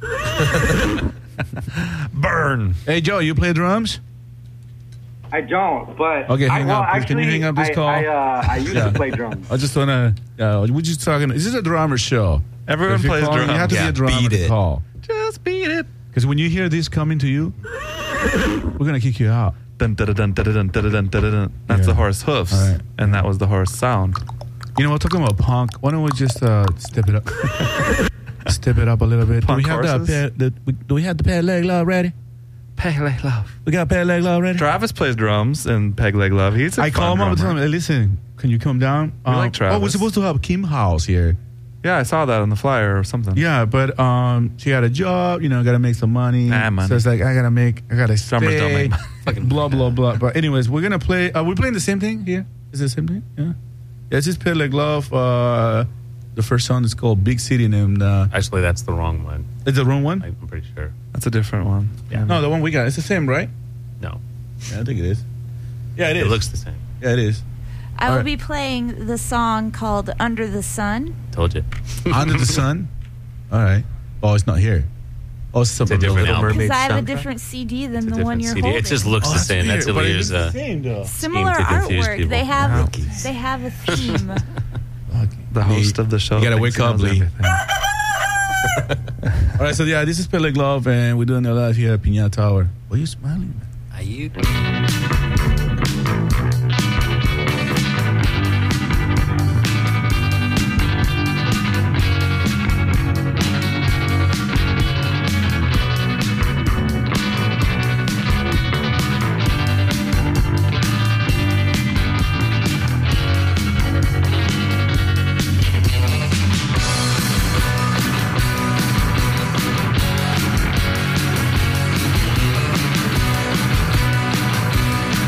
A: Burn.
C: Hey, Joe, you play drums?
G: I don't, but
C: Okay,
G: I,
C: hang
G: well,
C: up. Can
G: Actually,
C: you hang up this
G: I,
C: call?
G: I, uh, I used
C: Yeah.
G: to play drums.
C: I just want to. Uh, we're just talking. This is a drummer show.
A: Everyone
C: If you're
A: plays
C: calling,
A: drums.
C: You have to
F: Yeah,
C: be a drummer
F: beat
C: to
F: it.
C: call.
A: Just beat it.
C: Because when you hear this coming to you, we're gonna kick you out.
A: Dun, dun, dun, dun, dun, dun, dun, dun, dun. That's
C: Yeah.
A: the horse hoofs,
C: All right.
A: and that was the horse sound.
C: You know, we're talking about punk. Why don't we just uh, step it up? Step it up a little bit.
A: Punk
C: do we have the,
A: horses?
C: pair, the we, do we have the peg leg love ready?
A: Peg leg love.
C: We got peg leg love ready.
A: Travis plays drums in Peg Leg Love. He's a
C: I
A: fun
C: call him up and tell
A: drummer.
C: him, hey, listen, can you come down?
A: We like
C: Oh, we're
A: Travis.
C: supposed to have Kim House here.
A: Yeah, I saw that on the flyer or something.
C: Yeah, but um, she had a job, you know, got to make some money.
A: Ah, money.
C: So it's like, I got to make, I got to
A: Drummers don't
C: stay.
A: make money.
C: Fucking blah, blah, blah. But anyways, we're going to play, are we playing the same thing here? Is it the same thing? Yeah. Yeah, it's just Peg Leg Love. Uh, the first song is called Big City, and uh,
D: Actually, that's the wrong one.
C: it's the wrong one?
D: I'm pretty sure.
A: That's a different one.
D: Yeah.
C: No, the one we got. It's the same, right?
D: No,
C: Yeah, I think it is. Yeah, it is.
D: it looks the same.
C: Yeah, it is.
H: I
C: All
H: will
C: right.
H: be playing the song called Under the Sun.
D: Told you.
C: Under the Sun. All right. Oh, it's not here. Oh, it's something
D: It's a different
F: Little
D: album.
F: Mermaid
H: Because I have a
F: soundtrack?
H: different C D than
D: It's a
H: the one
D: different
H: you're
D: C D.
H: holding.
D: It just looks
C: Oh,
D: the same. That's
C: weird, but it
D: Ilya's
C: looks
D: uh,
C: the same, though.
H: Similar
D: scheme to confuse
H: artwork.
D: people.
H: They have
C: Monkeys.
H: they have a theme.
A: The host of the show.
C: You gotta
A: thinks
C: wake
A: he
C: up,
A: knows
C: Lee.
A: everything.
C: All right, so yeah, this is Peg Leg Love, and we're doing it live here at Piñata Tower. Why are you smiling, man?
E: Are you?
B: Go,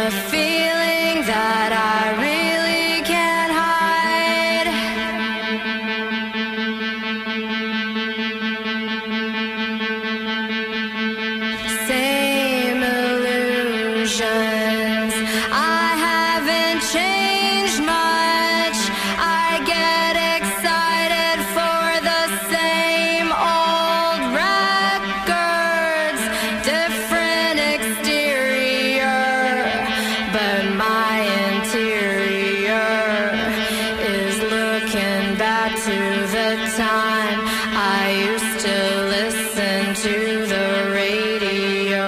I: a feeling that I really can't hide. Same illusions. I haven't changed much. I get excited for the same old records, different exterior, but my interior is looking back to the time I used to listen to the radio.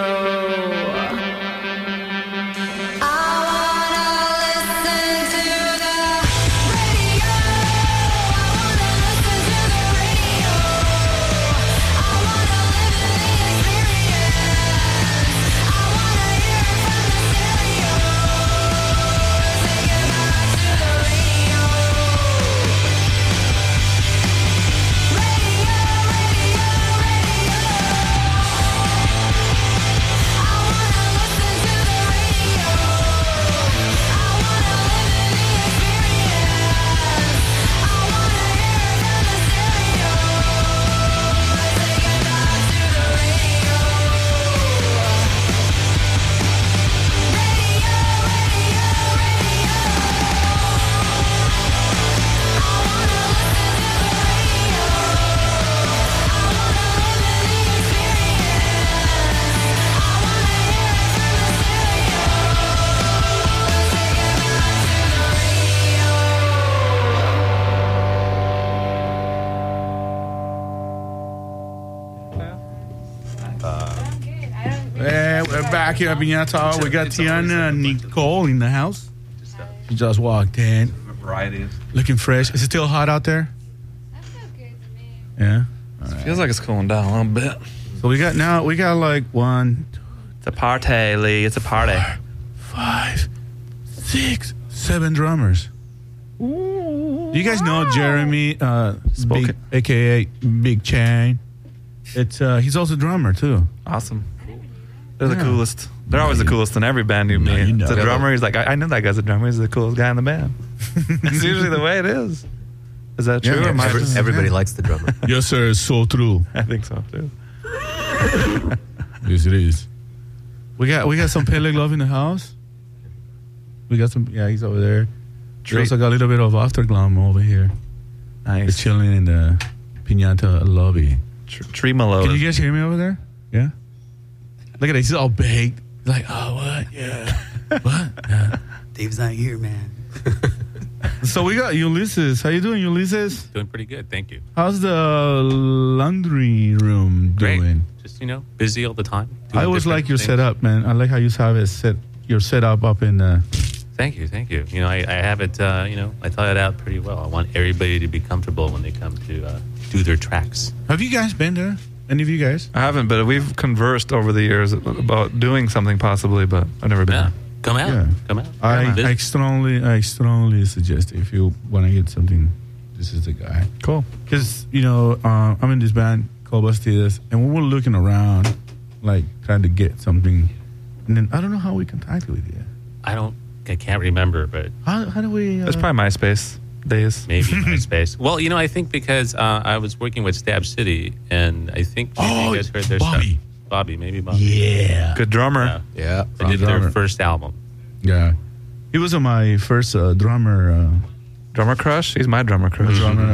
I: I wanna listen to the radio. I wanna listen to the radio. I wanna live in the experience. I wanna hear it from the stereo. Take it back to the radio. Radio, radio, radio. I wanna listen to the radio. I wanna live in the experience. I wanna hear it from the stereo. Take it back to the radio. Radio, radio, radio. I wanna listen to the radio. I wanna live in the experience. I wanna hear it from the stereo. Take it back to the radio.
C: Hey, we're back here at Piñata. We got Tiana and Nicole in the house. She just walked in.
A: Varieties.
C: Looking fresh. Is it still hot out there? Yeah.
A: Feels like it's cooling down a little bit.
C: So we got now, we got like one,
A: It's a party, Lee. It's a party.
C: five, six, seven drummers. Do you guys know Jeremy, uh,
A: Spoken.
C: Big, A K A Big Chain? It's uh, he's also a drummer too.
A: Awesome. They're the
C: Yeah.
A: coolest. They're always the coolest in every band you meet.
C: you know.
A: It's a drummer. He's like, I, I know that guy's a drummer. He's the coolest guy in the band. That's usually the way it is. Is that true?
C: Yeah,
A: or am I
F: Every-
A: just-
F: everybody likes the drummer.
C: Yes, sir. It's so true.
A: I think so too.
C: Yes, it is. We got we got some Pele Glove in the house. We got some. Yeah, he's over there. We
A: Treat.
C: also got a little bit of Afterglow over here. They're
A: Nice.
C: chilling in the Piñata lobby.
A: Tr- Tremolo.
C: Can you guys hear me over there? Yeah. Look at that. He's all baked. He's like, oh, what? Yeah. What? Yeah.
E: Dave's not here, man.
C: So we got Ulysses. How you doing, Ulysses?
D: Doing pretty good, thank you.
C: How's the laundry room
D: Great.
C: doing?
D: Just, you know, busy all the time.
C: I
D: doing
C: always
D: different
C: like your
D: things.
C: setup, man. I like how you have it set. Your setup up in. Uh,
D: Thank you, thank you. You know, I, I have it, uh, you know, I thought it out pretty well. I want everybody to be comfortable when they come to uh, do their tracks.
C: have you guys been there? Any of you guys?
A: I haven't, but we've conversed over the years about doing something possibly, but I've never been.
D: Yeah. Come out.
C: Yeah.
D: Come out.
C: I,
D: Come out.
C: I strongly, I strongly suggest if you want to get something, this is the guy.
A: Cool.
C: Because you know, uh, I'm in this band called Bastidas, and we were looking around, like trying to get something, and then I don't know how we contacted with you.
D: I don't, I can't remember, but
C: How, how do we? Uh,
A: It's probably MySpace days.
D: maybe MySpace. Well, you know, I think because uh, I was working with Stab City, and I think maybe
C: Oh,
D: you guys heard their
C: Bobby.
D: stuff. Bobby, maybe Bobby.
C: yeah,
A: Good drummer.
D: Yeah.
F: Yeah.
D: They did
C: drummer.
D: their first album.
C: yeah. He was uh, my first uh, drummer. Uh,
A: Drummer crush? He's my drummer crush.
C: drummer.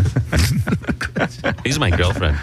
C: Uh,
D: He's my girlfriend.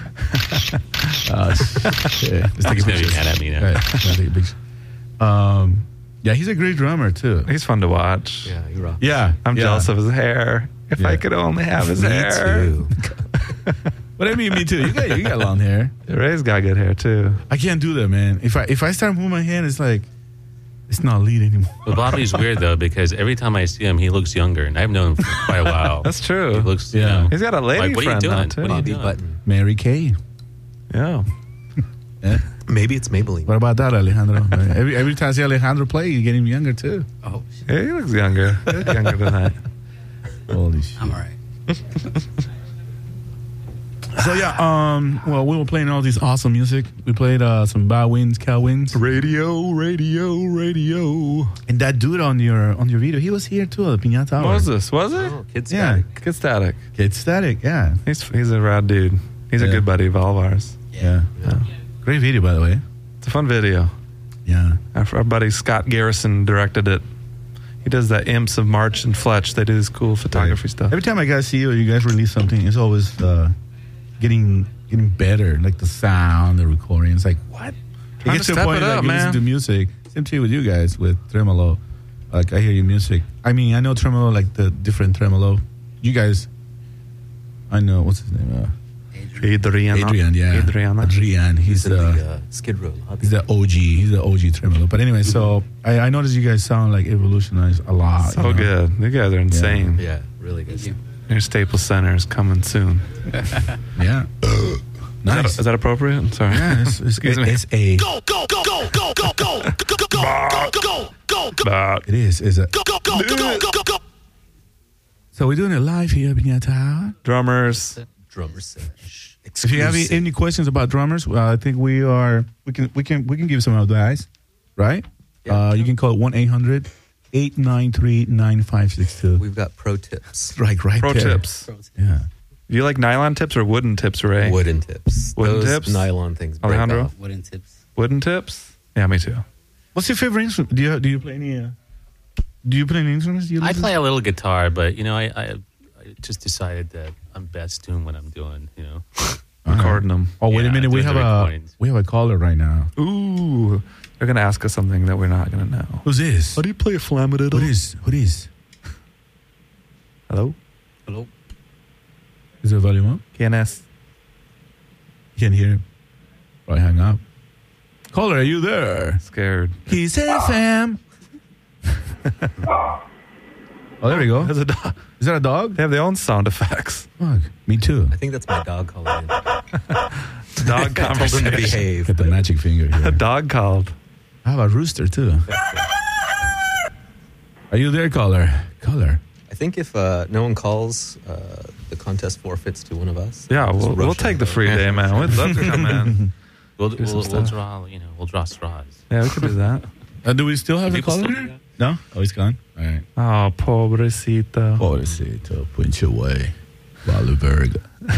C: uh, shit. Let's take
D: He's
C: a
D: gonna be
C: picture.
D: mad at me now.
C: Right, let's take a picture. Um, yeah, he's a great drummer too.
A: He's fun to watch.
F: Yeah, you're right.
C: Yeah,
A: I'm
C: yeah.
A: jealous of his hair. If
C: Yeah.
A: I could only have his
F: Me
A: hair.
F: too.
C: But I mean, me too. You got, you got long hair.
A: Ray's got good hair too.
C: I can't do that, man. If I if I start moving my hand, it's like it's not lead anymore.
D: But Bobby's weird though because every time I see him, he looks younger, and I've known him for quite a while.
A: That's true.
D: He looks,
C: Yeah.
D: you know,
A: He's got a lady
D: like, what are you
A: friend
D: doing?
A: now too.
D: What are you
F: Bobby
D: doing?
F: Button.
C: Mary Kay.
A: Yeah.
C: Yeah.
F: Maybe it's Maybelline.
C: What about that, Alejandro? every every time I see Alejandro play, you get him younger too.
F: Oh,
A: Yeah, he looks younger. He looks younger than that.
C: Holy shit.
E: I'm all right.
C: So yeah, um, well, we were playing all this awesome music. We played uh, some Bad Winds, Cal Winds,
A: Radio, radio, radio.
C: and that dude on your on your video, he was here too at the Piñata Hour.
A: What was this? Was it?
F: Oh, kids.
C: Yeah,
A: Kid Static.
C: Kid Static. Yeah,
A: He's he's a rad dude. He's a
C: Yeah.
A: good buddy of all of ours.
C: yeah,
A: Yeah.
C: Great video, by the way.
A: It's a fun video.
C: Yeah,
A: Our, our buddy Scott Garrison directed it. He does that Imps of March and Fletch. They do this cool photography stuff.
C: every time I guys see you, or you guys release something, it's always uh, getting getting better. Like the sound, the recording. It's like what? It
A: Trying to step it up,
C: like, you listen
A: man.
C: to music. Same thing with you guys with Tremolo. Like I hear your music. I mean, I know Tremolo, like the different Tremolo. You guys, I know what's his name. Uh,
A: Adrian.
C: Adrian, yeah,
A: Adriana.
C: Adrian.
F: He's
C: He's
F: in
C: uh,
F: the uh, Skid Row lobby.
C: he's the O G. He's the O G Tremolo. But anyway, so I, I noticed you guys sound like evolutionized a lot.
A: So
C: you know?
A: good. You guys are insane.
F: Yeah, really good.
E: Thank you.
A: Your Staples Center is coming soon.
C: Yeah.
A: Is, that,
C: Nice.
A: is that appropriate? I'm sorry.
C: Yeah, it's, it's,
A: Excuse me.
C: it's a.
B: Go, go, go, go, go, go, go, go, go, go, go, go, go, go,
A: Bah.
C: It is. It's a.
B: go, go, go, go, go, go, go.
C: So we're doing it live here at Piñata Hour.
A: Drummers.
F: Drummer sesh.
C: If you have any, any questions about drummers, well, I think we are. We can. We can. We can give some advice, right?
F: Yeah.
C: Uh, you can call one eight hundred eight nine three nine five six two.
F: We've got pro tips.
C: Right. Right.
A: Pro
C: there.
A: tips.
C: Yeah.
A: Do you like nylon tips or wooden tips, Ray?
F: Wooden tips.
A: Wooden
F: Those
A: tips?
F: nylon things. break
A: Alejandro?
F: off.
E: Wooden tips.
A: Wooden tips? Yeah, me too.
C: What's your favorite instrument? Do you do you play any? Uh, do you play any instruments? Do you
D: I
C: listen?
D: play a little guitar, but you know, I, I, I just decided that I'm best doing what I'm doing. You know,
A: Recording them.
C: Oh wait a
D: Yeah,
C: minute, we
D: doing
C: have
D: the
C: a
D: recordings.
C: we have a caller right now.
A: Ooh. They're going to ask us something that we're not going to know.
C: Who's this?
A: How do you play a flamadiddle?
C: Who is? Who is?
A: Hello?
E: Hello.
C: Is the volume up?
A: ¿Quién es?
C: You can't hear him. Probably hang up. Caller, are you there?
A: Scared.
C: He's F M. Oh, there we go.
A: There's a dog.
C: Is that a dog?
A: They have their own sound effects.
C: Fuck. Me too.
F: I think that's my dog calling in.
A: Dog
F: Told him to
A: conversation.
F: behave.
C: Get the magic finger
A: A
C: here.
A: dog called.
C: I have a rooster too. Are you there, caller? Caller.
F: I think if uh, no one calls, uh, the contest forfeits to one of us.
A: Yeah,
F: Just
A: we'll,
F: rush
A: we'll take
F: on.
A: the free day, man. We'd love to come in.
D: we'll
A: Do some
D: we'll, we'll
A: stuff.
D: draw. You know, we'll draw straws.
A: Yeah, we could do that.
C: Uh, do we still have a
D: People
C: caller
D: still do
C: here? No? Oh, he's gone? All right.
A: Oh, pobrecito.
C: Pobrecito, punch away. Vale verga.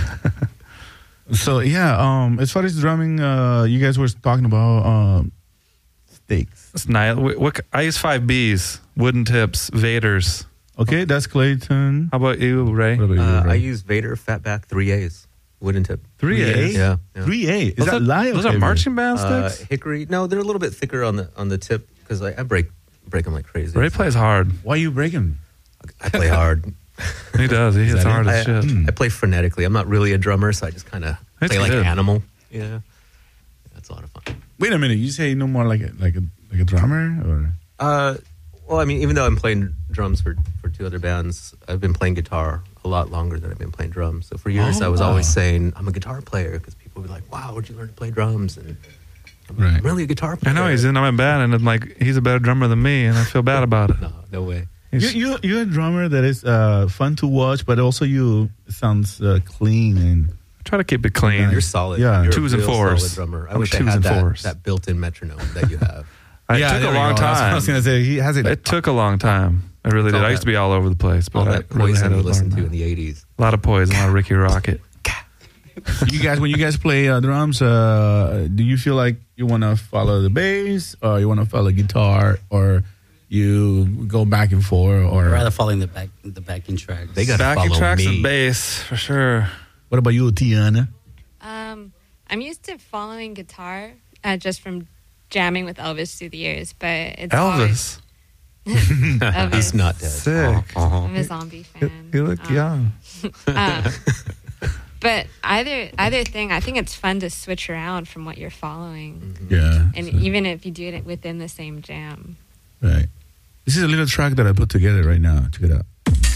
C: So, yeah, um, as far as drumming, uh, you guys were talking about um, stakes.
A: It's nice. What, what, I use five Bs. Wooden tips. Vaders.
C: Okay, that's Clayton.
A: How about you, Ray?
C: What about you,
F: Uh,
C: Ray?
F: I use Vader Fatback three A's. Wooden tip.
A: Three A's?
F: Yeah. yeah.
C: three A. Is
A: Those
C: that
A: are,
C: live?
A: Those are marching band
F: Uh,
A: sticks?
F: hickory. No, they're a little bit thicker on the on the tip because I, I break break them like crazy.
A: Ray plays hard.
C: Why you break him?
F: I play hard.
A: He does. He hits
C: that
A: hard
C: it?
A: as
F: I,
A: shit.
F: I play frenetically. I'm not really a drummer, so I just kind of
A: That's
F: play like
A: good.
F: an animal. Yeah, that's a lot of fun.
C: Wait a minute. You say no more like a, like a, like a drummer? Or
F: Uh, well, I mean, even though I'm playing drums for, for two other bands, I've been playing guitar a lot longer than I've been playing drums. So for years,
C: Oh,
F: I was
C: wow.
F: always saying I'm a guitar player because people would be like, "Wow, where'd you learn to play drums?" And I'm,
C: Right.
F: I'm really a guitar
A: I
F: player.
A: know he's in my band, and I'm like, he's a better drummer than me, and I feel bad about it.
F: No, no way.
C: You,
A: He's-
C: you, you're a drummer that is uh, fun to watch, but also you sounds uh, clean and
A: Try to keep it clean.
C: Nice.
F: You're solid.
C: Yeah.
F: You're
A: Twos
F: a
A: and
F: real
A: fours.
F: solid drummer. I
A: I'm
F: wish I
A: twos
F: had
A: and
F: that,
A: fours.
F: that built-in metronome that you have.
A: It
C: Yeah,
A: took
C: there
A: a
C: we
A: long
C: go. That's what I was
A: time.
C: gonna say he has it.
A: It took a long time. It really
F: It's
A: did.
F: all
A: I used
F: that-
A: to be all over the place, but
F: All
A: I
F: that
A: really had
F: poison
A: to
F: we
A: learn
F: listened to
A: that.
F: in the eighties.
A: A lot of poison, a lot of Ricky Rocket.
C: you guys, when you guys play uh, drums, uh, do you feel like you want to follow the bass, or you want to follow guitar, or you go back and forth, or
E: I'd rather following the back the backing tracks.
F: They got to
A: Backing
F: follow
A: tracks
F: me.
A: and bass, for sure.
C: what about you, Tiana?
J: Um, I'm used to following guitar uh, just from jamming with Elvis through the years, but it's
A: Elvis.
J: hard. Elvis.
F: He's not dead.
A: Sick.
J: I'm a zombie
A: You,
J: fan.
A: you look
J: Um,
A: young.
J: um, but either either thing, I think it's fun to switch around from what you're following,
C: Yeah,
J: and
C: so-
J: even if you do it within the same jam.
C: right. This is a little track that I put together right now. Check it out.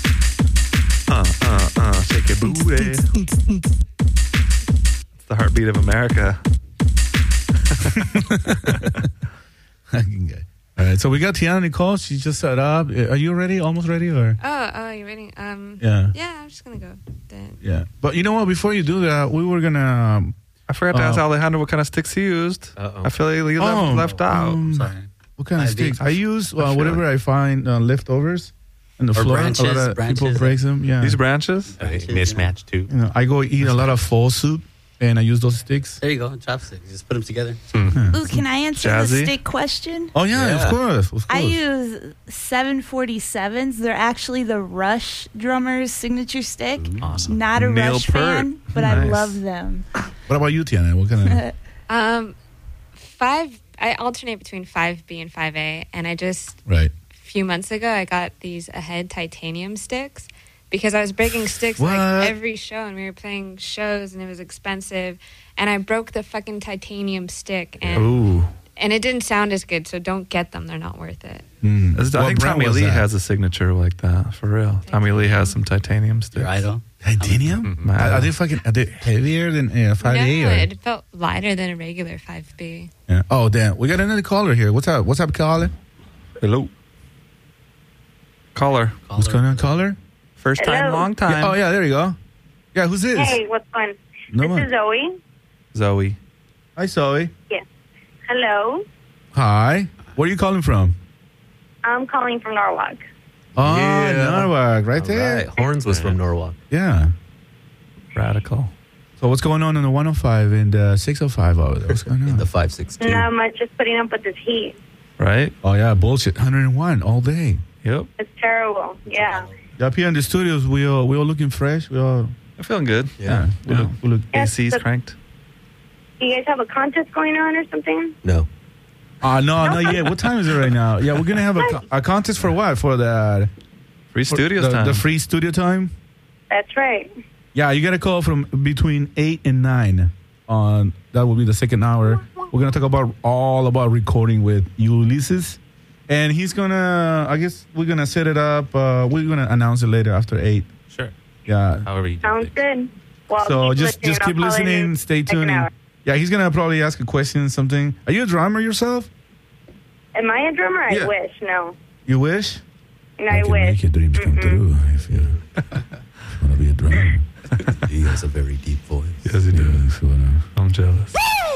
A: Uh, uh, uh, shake your booty. It's the heartbeat of America.
C: Okay. All right, so we got Tiana Nicole. She just set up. Are you ready? Almost ready, or
J: Oh, oh, you're ready? Um,
C: yeah?
J: yeah, I'm just gonna go then.
C: Yeah. But you know what? Before you do that, we were gonna. Um,
A: I forgot to ask
C: Uh,
A: Alejandro what kind of sticks he used.
F: Uh-oh.
A: I feel like he left,
C: Oh,
A: left out.
C: um,
E: Sorry.
C: What kind of
E: five D.
C: sticks? I use uh,
A: I feel
C: whatever I find uh, leftovers in the
E: Or
C: floor.
E: branches,
C: a lot of people
E: branches.
C: break them. Yeah.
A: These branches?
D: Uh, mismatch too.
C: You know, I go eat a lot of fall soup, and I use those sticks.
E: There you go, chopsticks. Just put them together.
H: Ooh, can I answer
A: Jazzy?
H: the stick question?
C: Oh yeah,
F: Yeah.
C: of course, of course.
H: I use seven forty-sevens. They're actually the Rush drummer's signature stick.
D: Awesome.
H: Not a
A: Neil
H: Rush
A: Peart.
H: fan, but I
A: Nice.
H: love them.
C: What about you, Tiana? What kind of?
J: Um, five. I alternate between five B and five A, and I just
C: Right.
J: a few months ago I got these Ahead titanium sticks because I was breaking sticks
C: What?
J: like every show, and we were playing shows, and it was expensive, and I broke the fucking titanium stick, and
A: Ooh.
J: and it didn't sound as good. So don't get them; they're not worth it.
C: Mm.
A: This is- I
C: What
A: think
C: brand
A: Tommy
C: was
A: Lee
C: that?
A: has a signature like that, for real. Tommy Lee has some titanium sticks.
E: Your idol.
C: Titanium?
A: My
C: Are, are
A: idol.
C: they fucking? Are they heavier than uh, five A?
J: no,
C: or?
J: it felt lighter than a regular five B.
C: Yeah. Oh damn! We got another caller here. What's up? What's up, caller?
A: Hello. Caller.
C: What's going on, caller?
A: First time,
K: Hello.
A: long time.
C: Yeah, oh yeah, there you go. Yeah, who's this?
K: Hey, what's going on?
C: No
K: this
C: one.
K: is Zoe.
A: Zoe.
C: Hi, Zoe.
K: Yeah. Hello.
C: Hi. Where are you calling from?
K: I'm calling from Norwalk.
C: Oh,
F: Yeah.
C: Norwalk, right
F: All
C: there.
F: right. Horns was from Norwalk.
C: Yeah.
A: Radical.
C: So what's going on in the one oh five and uh, six oh five over there? What's going on?
F: In the five six two.
K: Not much, just putting up with this heat.
A: Right?
C: Oh yeah, bullshit. one oh one all day.
A: Yep.
K: It's terrible. Yeah.
C: Up here in the studios, we all we all looking fresh. We all
A: I'm feeling good.
F: Yeah.
C: we
A: Yeah.
C: look, we look.
K: Yes,
A: A C's
K: the-
A: cranked.
K: Do you guys have a contest going on or something?
F: No.
C: Ah no, not yet. What time is it right now? Yeah, we're gonna have a, co- a contest for what? For the
A: Free
C: for
A: studios
C: the,
A: time.
C: the free studio time.
K: That's right.
C: Yeah, you got to call from between eight and nine. On that will be the second hour. We're gonna talk about all about recording with Ulysses, and he's gonna. I guess we're gonna set it up. Uh, we're gonna announce it later after eight.
D: Sure.
C: Yeah.
D: However you do
K: Sounds
D: it.
K: good. Well,
C: So
K: keep
C: just
K: listening.
C: just
K: I'll
C: keep
K: call in
C: listening. Stay
K: like an
C: tuned.
K: hour.
C: Yeah, he's gonna probably ask a question, something. Are you a drummer yourself?
K: Am I a drummer? I
C: Yeah.
K: wish. No.
C: You wish?
K: And I, wish.
C: your dreams come true if you, if you want to be a drummer.
F: He has a very deep voice.
A: Yes, he does.
C: If you wanna.
A: I'm jealous.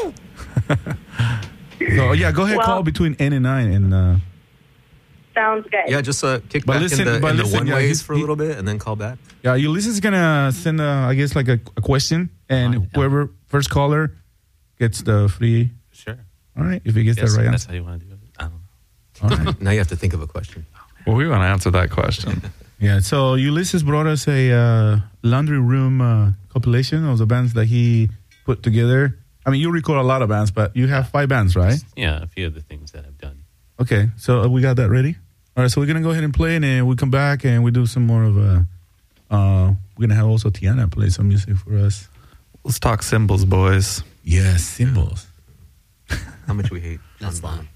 C: So yeah, go ahead.
K: Well-
C: Call between eight and nine, and uh,
K: Sounds good.
F: Yeah, just uh, kick
C: But
F: back
C: listen-
F: in the,
C: but
F: in the
C: listen,
F: one
C: yeah,
F: ways
C: he's-
F: for a
C: he-
F: little bit and then call back.
C: yeah, Ulysses is gonna send, uh, I guess, like a, a question, and
D: Oh, yeah.
C: whoever first caller gets the free.
D: Sure.
C: All right, if he gets
D: Yes,
C: that right
D: that's
C: answer.
D: how you want to do it. I don't know.
C: All right.
F: Now you have to think of a question.
A: Well, we want to answer that question.
C: Yeah. So Ulysses brought us a uh, laundry room uh, compilation of the bands that he put together. I mean, you record a lot of bands, but you have five bands, right?
D: Yeah, a few of the things that I've done.
C: Okay, so uh, we got that ready. All right, so we're gonna go ahead and play, and then we come back and we do some more of a. Uh, we're gonna have also Tiana play some music for us.
A: Let's talk symbols, boys.
C: Yes, symbols.
F: How much we hate.
E: That's
F: John
E: long.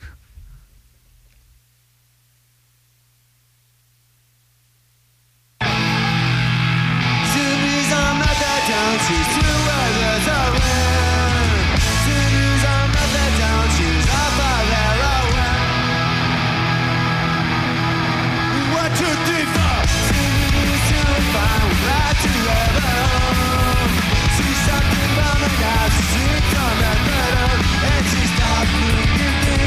B: Symbols are not that down, she's two others are in. Symbols are not that down, she's off of heroin. One, two, three, four. Symbols to find, right to heaven. She's something from the guy, she's from that better. And she's not looking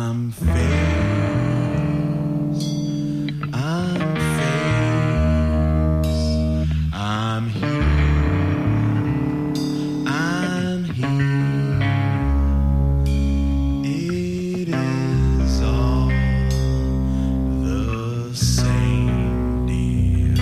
C: I'm face. I'm face. I'm here. I'm here. It is all the same deal.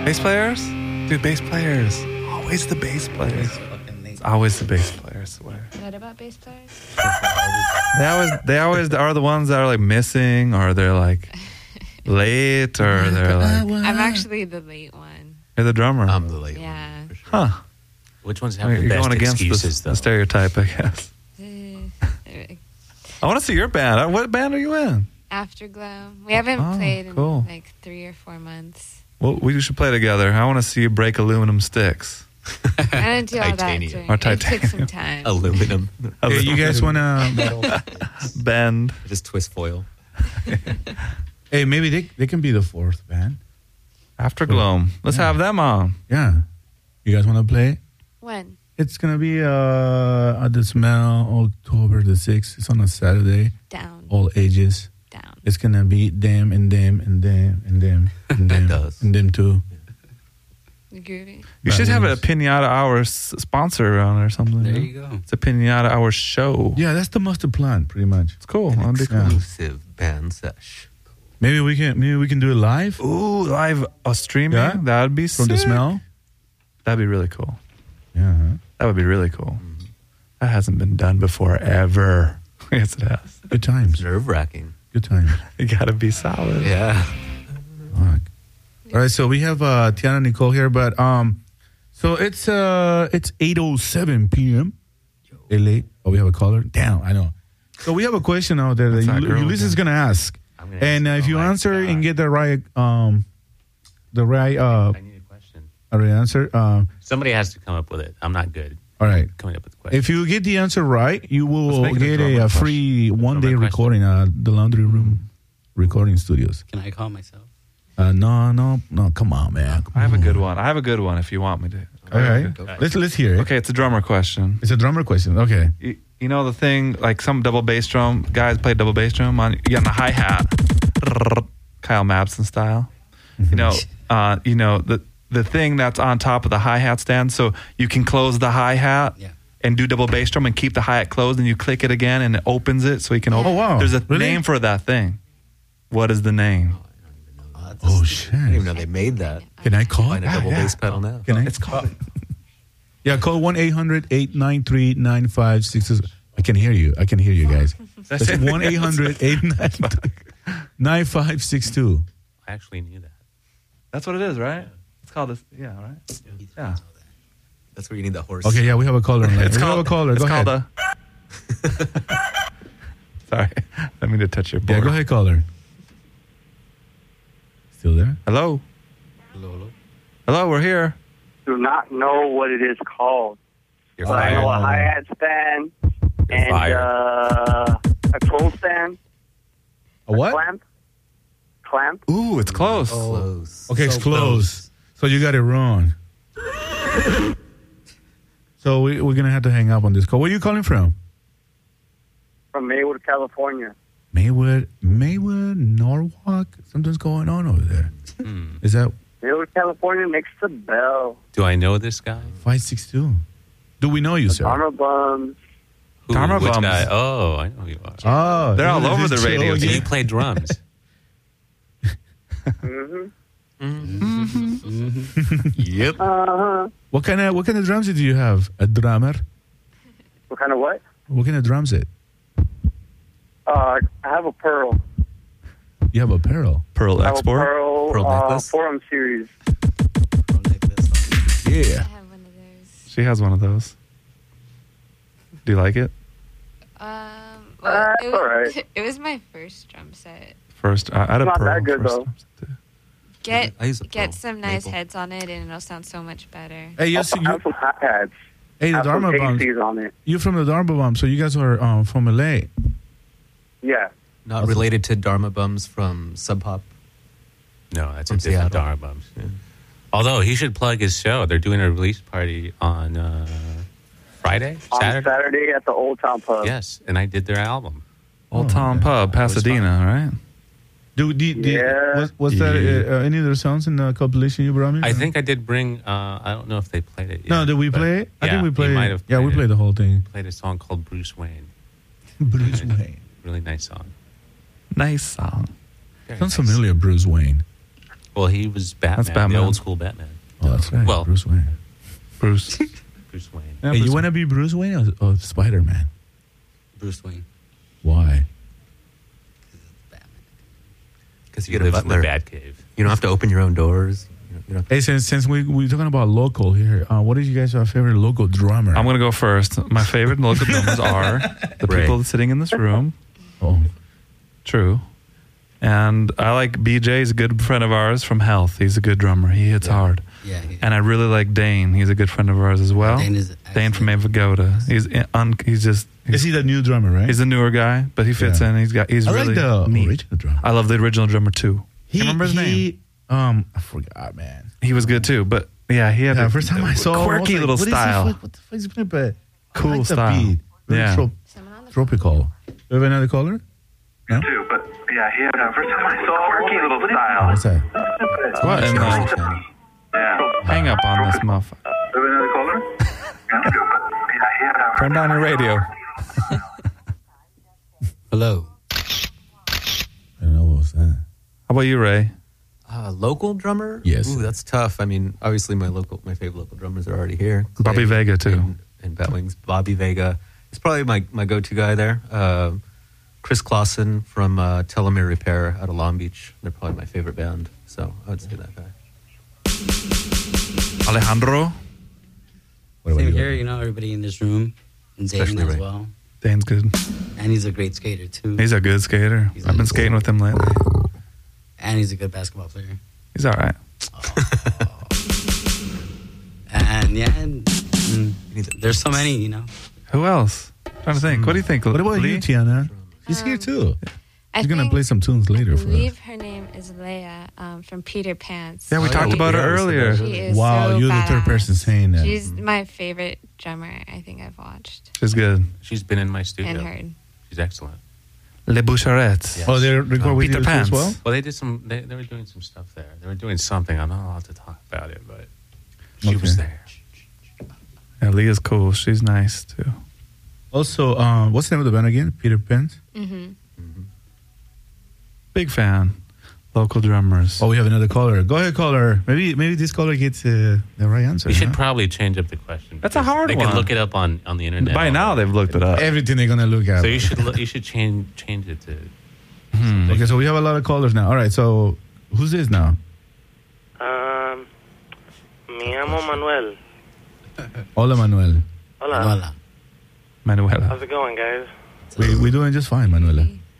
A: Bass players? Dude, bass players. Always the bass players. It's always the bass players, I swear.
J: What about bass players?
A: They always they always are the ones that are like missing or they're like late or they're like
J: I'm actually the late one.
A: you're the drummer.
F: I'm the late
J: Yeah.
F: one. For sure.
A: Huh.
D: Which ones
A: I
D: have
A: mean,
D: the
A: you're
D: best
A: going against the,
D: excuses, though?
A: the stereotype, I guess.
J: Uh,
A: I want to see your band. Uh, What band are you in?
J: Afterglow. We haven't
A: Oh,
J: played in
A: cool.
J: like three or four months.
A: Well, we should play together. I want to see you break aluminum sticks.
J: I didn't do all that.
F: Titanium.
J: During,
A: Or
J: it took
A: titanium.
J: some time.
F: Aluminum.
C: Hey, you guys want to...
A: Bend.
F: Just twist foil.
C: Hey, maybe they, they can be the fourth band.
A: Afterglow. Let's have them on.
C: Yeah. You guys want to play?
J: When?
C: It's going to be uh, at the Smell, October the sixth. It's on a Saturday.
J: Down.
C: All ages.
J: Down.
C: It's going to be them and them and them and them and them.
F: does.
C: And them too.
J: Groovy.
A: You should have a Pinata Hour s- sponsor on or something.
E: There
A: know?
E: you go.
A: It's a Pinata Hour show.
C: Yeah, that's the master plan, pretty much.
A: It's cool.
F: An
A: That'd be cool.
F: exclusive band sesh.
C: Maybe we can maybe we can do it live
A: Ooh, live uh, streaming.
C: Yeah?
A: That'd be
C: from the
A: sick.
C: Smell.
A: That'd be really cool.
C: Yeah. huh?
A: That would be really cool. That hasn't been done before ever. Yes, it has.
C: Good times.
F: Nerve wracking.
C: Good times.
A: You gotta be solid.
F: Yeah.
C: Fuck. All right, so we have uh, Tiana Nicole here, but um, so it's uh, it's eight oh seven p.m. L A. Oh, we have a caller. Damn, I know. So we have a question out there that
A: That's that
C: Ul-
A: girl
C: Ulysses is
A: again.
C: gonna ask,
D: I'm gonna
C: and uh,
D: ask-
C: if
D: oh
C: you
D: my
C: answer
D: God.
C: and get the right um, the right uh,
D: I need a question.
C: a right answer, um,
D: Somebody has to come up with it. I'm not good
C: all right.
D: coming up with the question.
C: If you get the answer right, you will
A: Let's make it a
C: get a,
A: drummer
C: a free one day
D: Drummer
C: recording at the Laundry Room Recording Studios.
E: Can I call myself?
C: Uh, no, no, no. Come on, man. Come
A: I have a
C: on.
A: good one. I have a good one if you want me to.
C: All right,
F: Go for it.
C: let's let's hear it.
A: Okay, it's a drummer question.
C: It's a drummer question. Okay.
A: You, you know the thing, like some double bass drum guys play double bass drum on. You got the hi hat, Kyle Mabson style. You know, uh, you know the the thing that's on top of the hi hat stand, so you can close the hi hat.
E: Yeah.
A: And do double bass drum and keep the hi hat closed, and you click it again, and it opens it so you can open.
C: Oh, wow.
A: There's a
C: Really?
A: name for that thing. What is the name?
E: Uh, that's
C: Oh
E: a-
C: shit.
F: I didn't even know they made that.
C: Can I call?
F: Find a double bass pedal now.
C: Can I?
A: It's called.
C: Yeah, call one eight hundred eight nine three nine five six six. I can hear you. I can hear you guys. That's
A: it.
C: one eight hundred eight nine three nine five six two.
D: I actually knew that.
A: That's what it is, right? It's called this. Yeah, right. Yeah.
F: That's where you need the horse.
C: Okay, yeah, we have a caller. on line.
A: It's
C: we
A: called
C: have a caller.
A: It's
C: Go
A: called
C: ahead.
A: a. Sorry, I mean to touch your board.
C: Yeah, go ahead, caller. Still there?
A: Hello,
E: Hello, hello.
A: hello, we're here.
L: Do not know what it is called.
F: You're
L: But I know a
F: fired.
L: hi-hat stand
F: You're
L: and
F: fired.
L: uh, a close stand.
C: A what?
L: Clamp. Clamp.
A: Ooh, it's close.
F: Close.
C: Okay, it's
F: So
C: close. So you got it wrong. So we, we're going to have to hang up on this call. Where are you calling from?
L: From Maywood, California.
C: Maywood, Maywood, Norwalk? Something's going on over there.
D: Hmm.
C: Is that
L: Maywood, California, next to Bell.
D: Do I know this guy?
C: five six two? Do we know you, sir?
L: Armor Bums.
D: Who,
A: Dharma
D: which
A: Bums.
D: guy? Oh, I know who you are.
C: Oh,
A: They're all
C: this
A: over
C: is
A: the
C: chill
A: radio.
D: Do
C: again.
D: you play drums?
L: Mm-hmm.
F: Yep.
L: Uh-huh.
C: What kind of what kind of drums do you have? A drummer?
L: What kind of what?
C: What kind of drums it?
L: Uh, I have a Pearl.
C: You have a Pearl.
A: Pearl
L: I have a
A: Export.
L: Pearl,
F: Pearl
L: uh,
F: necklace?
L: Forum Series.
J: I
C: Yeah.
J: have one of those.
A: She has one of those. Do you like it?
J: Um,
L: Uh,
J: well,
L: it's
J: it, was,
L: alright.
J: it was my first drum set.
A: First, I I had a
L: Not
A: Pearl.
L: that good,
A: first
L: though.
A: time, too.
J: Get
F: I use a
J: get
F: Pearl
J: some nice
F: maple.
J: heads on it, and it'll sound so much better.
C: Hey, yes,
L: I
C: you,
L: have some hi-hats.
C: hey, the
L: I have some
C: Dharma Bombs.
L: Casey's on it.
C: You're from the Dharma Bombs, so you guys are um, from L A.
L: Yeah.
F: Not related to Dharma Bums from Sub Pop.
D: No, that's
F: From
D: a different
F: Seattle.
D: Dharma Bums. Although he should plug his show. They're doing a release party on uh, Friday,
L: On
D: Saturday.
L: Saturday at the Old Town Pub.
D: Yes, and I did their album.
A: Old
C: Oh,
A: Town
C: okay.
A: Pub, Pasadena, right?
C: Do, do, do,
L: Yeah.
C: Was, was that uh, uh, any of the songs in the compilation you brought me?
D: I think I did bring. Uh, I don't know if they played it. Yet,
C: No, did we
D: but
C: play it? I
D: yeah,
C: think we
D: you
C: played.
D: might have
C: Yeah, we
D: it.
C: played the whole thing.
D: Played a song called Bruce Wayne.
C: Bruce Wayne.
D: Really nice song.
A: Nice song.
D: Very
C: Sounds
D: nice.
C: familiar, Bruce Wayne.
D: Well, he was Batman,
A: That's Batman.
D: the old school Batman.
C: Oh, that's right.
D: Well-
C: Bruce Wayne.
A: Bruce.
D: Bruce Wayne.
A: Yeah,
C: Hey, you
A: Bruce-
C: want to be Bruce Wayne or, or Spider Man?
E: Bruce Wayne.
C: Why?
F: Because
D: He
F: you get a
D: lives in the
F: butler.
D: Bat Cave.
F: You don't have to open your own doors. You know, you don't
C: Hey, since since we we're talking about local here, uh, what is you guys' uh, favorite local drummer?
A: I'm going to go first. My favorite local drummers are the
F: Ray.
A: people sitting in this room.
C: oh,
A: True. And I like B J. He's a good friend of ours from Health. He's a good drummer. He hits hard.
E: Yeah. He,
A: And I really like Dane. He's a good friend of ours as well.
E: Dane is
A: Dane from Avagoda. He's in, un, he's just
C: is he the new drummer? Right?
A: he's a newer guy, but he fits
C: Yeah.
A: in. He's got he's
C: I
A: really
C: like the
A: neat.
C: original drummer.
A: I love the original drummer too.
C: He,
A: Can't remember his name.
C: he, Um, I forgot, man.
A: He was good too, but yeah, he had
C: Yeah,
A: a
C: first time I saw him, I was
A: quirky
C: like,
A: little
C: what is
A: style.
C: This, what the fuck is this? But I
A: Cool
C: like the
A: style.
C: beat. Very
A: Yeah.
C: trop- tropical. You have another caller? No.
M: Too, but yeah, he had a first time I saw quirky little style.
C: What's that?
A: What in the
M: Yeah.
A: hang up on this motherfucker?
M: Have another caller? Yeah, but yeah, he had a
A: Turn down your radio.
E: Hello.
C: I don't know what was that.
A: How about you, Ray?
F: Uh, local drummer?
C: Yes.
F: Ooh, that's tough. I mean, obviously my local, my favorite local drummers are already here.
A: Bobby
F: Clay
A: Vega, too.
F: And, and Batwings. Bobby Vega is probably my, my go-to guy there. Uh, Chris Clausen from uh, Telomere Repair out of Long Beach. They're probably my favorite band. So I would say that guy.
A: Alejandro?
C: What about
E: Same
C: you?
E: here, you know, everybody in this room. And Dane
F: Especially
E: as
F: Ray.
E: well.
A: Dane's good.
E: And he's a great skater, too.
A: He's a good skater.
E: He's
A: I've been
E: nice.
A: skating with him lately.
E: And he's a good basketball player.
A: He's all right.
E: And yeah, and, mm, there's so many, you know.
A: Who else? trying to think. What do you think?
C: What about
A: Lee?
C: you, Tiana? She's here
J: Um,
C: too.
J: I
C: She's gonna
J: think-
C: play some tunes later
J: I
C: for us.
J: believe her name is Leia um, from Peter Pants.
A: Yeah, we
F: Oh,
A: talked
F: yeah,
A: about
F: we-
A: her
F: yeah, we said
A: earlier.
F: that
J: She is
C: Wow,
J: so
C: you're the third
J: badass.
C: person saying that.
J: She's my favorite drummer I think I've watched
A: She's good.
D: She's been in my studio.
J: and heard.
D: She's excellent.
A: Les Boucherettes.
D: Yes.
C: Oh, they're recording with
A: Peter
C: you too
A: Pants.
C: as well?
D: Well, they did some. They, they were doing some stuff there. They were doing something. I'm not allowed to talk about it, but she
C: Okay.
D: was there.
A: Yeah, Leah's cool. She's nice too.
C: Also, um, what's the name of the band again? Peter Pants?
J: Mm-hmm.
A: Big fan. Local drummers.
C: Oh, we have another caller. Go ahead, caller. Maybe maybe this caller gets uh, the right answer.
D: We should
C: huh?
D: probably change up the question.
A: That's a
D: because
A: hard
D: They
A: one.
D: can look it up on, on the internet.
A: By now, they've looked it up.
C: Everything they're gonna look at.
D: So you should look, you should change change it to.
A: Hmm.
C: Okay, so we have a lot of callers now. All right, so who's this now?
N: Um, me llamo Manuel.
C: Hola, Manuel.
N: Hola.
E: Manuela.
A: Manuela.
N: How's it going, guys?
C: We we doing just fine, Manuela.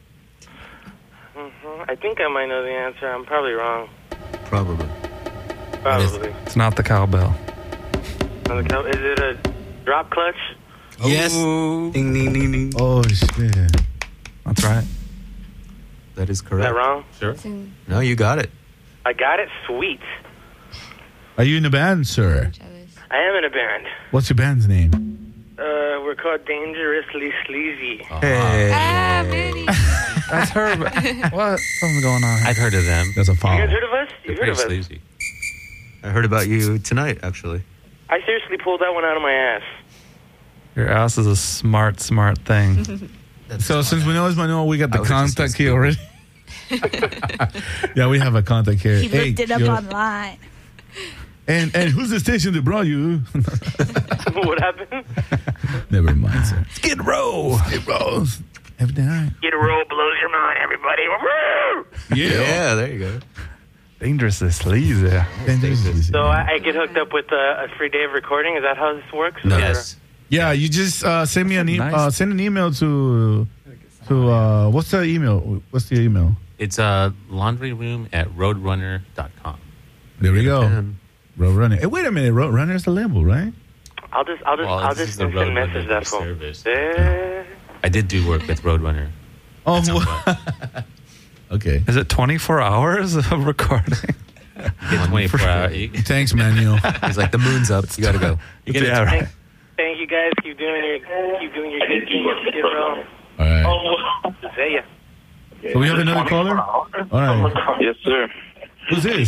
N: hmm I think I might know the answer. I'm probably wrong.
F: Probably.
N: Probably.
A: It's not the cowbell.
N: On the couch- Is it a drop clutch?
E: Yes. Ding, ding, ding, ding.
C: Oh shit!
A: That's right.
F: That is
N: Is that
F: correct.
N: wrong?
D: Sure.
F: No, you got it.
N: I got it. Sweet.
C: Are you in a band, sir?
N: I am in a band.
C: What's your band's name?
N: Uh, we're called Dangerously Sleazy.
F: Hey.
J: Ah, Manny.
A: That's her. but- what? Something's going on here.
D: I've heard of them.
C: That's a
N: You
C: foul.
N: guys heard of us?
D: They're
N: You've heard of
D: pretty
N: us?
D: sleazy.
F: I heard about you tonight, actually.
N: I seriously pulled that one out of my ass.
A: Your ass is a smart, smart thing.
C: So since we know it's Manuel, we got the
F: I was just
C: contact here already. Yeah, we have a contact here.
H: He
C: Hey,
H: looked it up
C: yo,
H: online.
C: and and who's the station that brought you?
N: What happened?
C: Never mind, sir.
A: Skid Row.
C: It rolls every day.
N: Get a roll blows your mind, everybody. Woo!
F: Yeah, there you go.
A: Dangerously sleazy.
N: So I, I get hooked up with a, a free day of recording. Is that how this works?
F: No.
N: Or-
D: Yes.
C: Yeah, you just uh, send me an e-
A: Nice.
C: uh, send an email to to uh, what's the email? What's the email?
D: It's a laundry room at roadrunner dot com.
C: There we go.
F: And
C: Roadrunner. Hey, wait a minute. Roadrunner's the label, right?
N: I'll just, I'll just,
D: Well,
N: I'll
D: this
N: just
D: is the
N: instant
D: Roadrunner
N: message that phone.
D: service.
N: Eh.
D: I did do work with Roadrunner.
C: Oh,
D: Somewhat.
C: okay.
A: Is it twenty-four hours of recording?
D: You get twenty-four hours. You,
C: Thanks, Manuel.
F: he's like, the moon's up. You got to go.
D: you get
A: Yeah,
D: a,
A: right.
N: Thank you guys. Keep doing your, keep doing your good thing. Skid Row.
C: All right.
N: See ya.
C: So we have another caller. All right.
M: Yes, sir.
C: Who's this?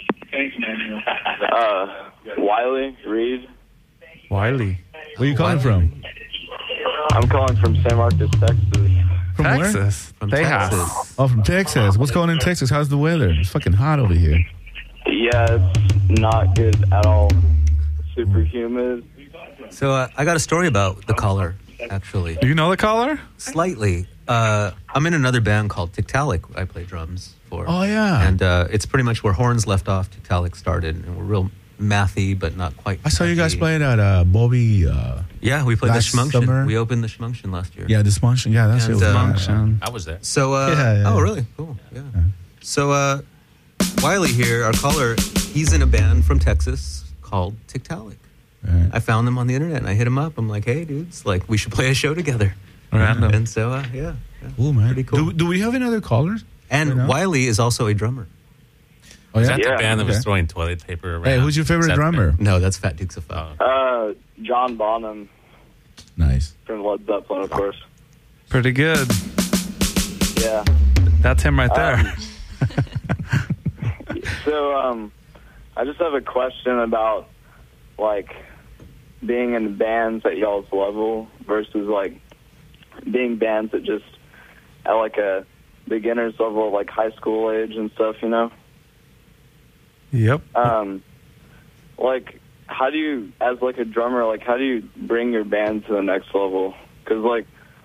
M: Uh, Wiley Reed.
A: Wiley.
C: Where you calling from?
M: I'm calling from San Marcos, Texas.
C: From where?
A: Texas.
F: From
A: Tejas.
F: Texas.
C: Oh, from Texas. What's going on in Texas? How's the weather? It's fucking hot over here.
O: Yeah, it's not good at all. Super humid.
F: So uh, I got a story about the caller, actually.
A: You know the caller?
F: Slightly. Uh, I'm in another band called Tiktaalik. I play drums for.
C: Oh, yeah.
F: And uh, it's pretty much where Horns left off, Tiktaalik started. And we're real mathy, but not quite.
C: I saw you guys
F: mathy.
C: playing at uh, Bobby. Uh,
F: Yeah, we played the
C: last
F: Schmunction.
C: summer.
F: We opened the Schmunction last year.
C: Yeah, the Schmunction. Yeah, that's
F: And,
C: it.
F: uh,
C: Schmunction.
D: I was there.
F: So, uh,
C: Yeah, yeah,
F: oh,
C: yeah.
F: really? Cool. Yeah. So, uh, Wiley here, our caller, he's in a band from Texas called Tiktaalik.
C: Right.
F: I found them on the internet and I hit him up. I'm like, hey, dudes, like, we should play a show together.
A: Random.
F: And so, uh, yeah. yeah.
C: Cool, man.
F: Pretty cool.
C: Do, do we have any other callers?
F: And
C: right now?
F: Wiley is also a drummer.
C: Oh,
D: Is
C: yeah?
D: that
O: Yeah,
D: the band that was
C: okay.
D: throwing toilet paper around?
C: Hey, who's your favorite
D: Is that the
C: drummer?
D: band?
F: No, that's Fat Dukes of Fun.
O: Uh, John Bonham
C: Nice.
O: from Led Zeppelin, of course.
A: Pretty good.
O: Yeah.
A: That's him right there.
O: Um, so, um, I just have a question about, like, being in bands at y'all's level versus, like, being bands at just at, like, a beginner's level, like high school age and stuff, you know?
A: Yep.
O: Um, like, how do you, as, like, a drummer, like, how do you bring your band to the next level? Because, like,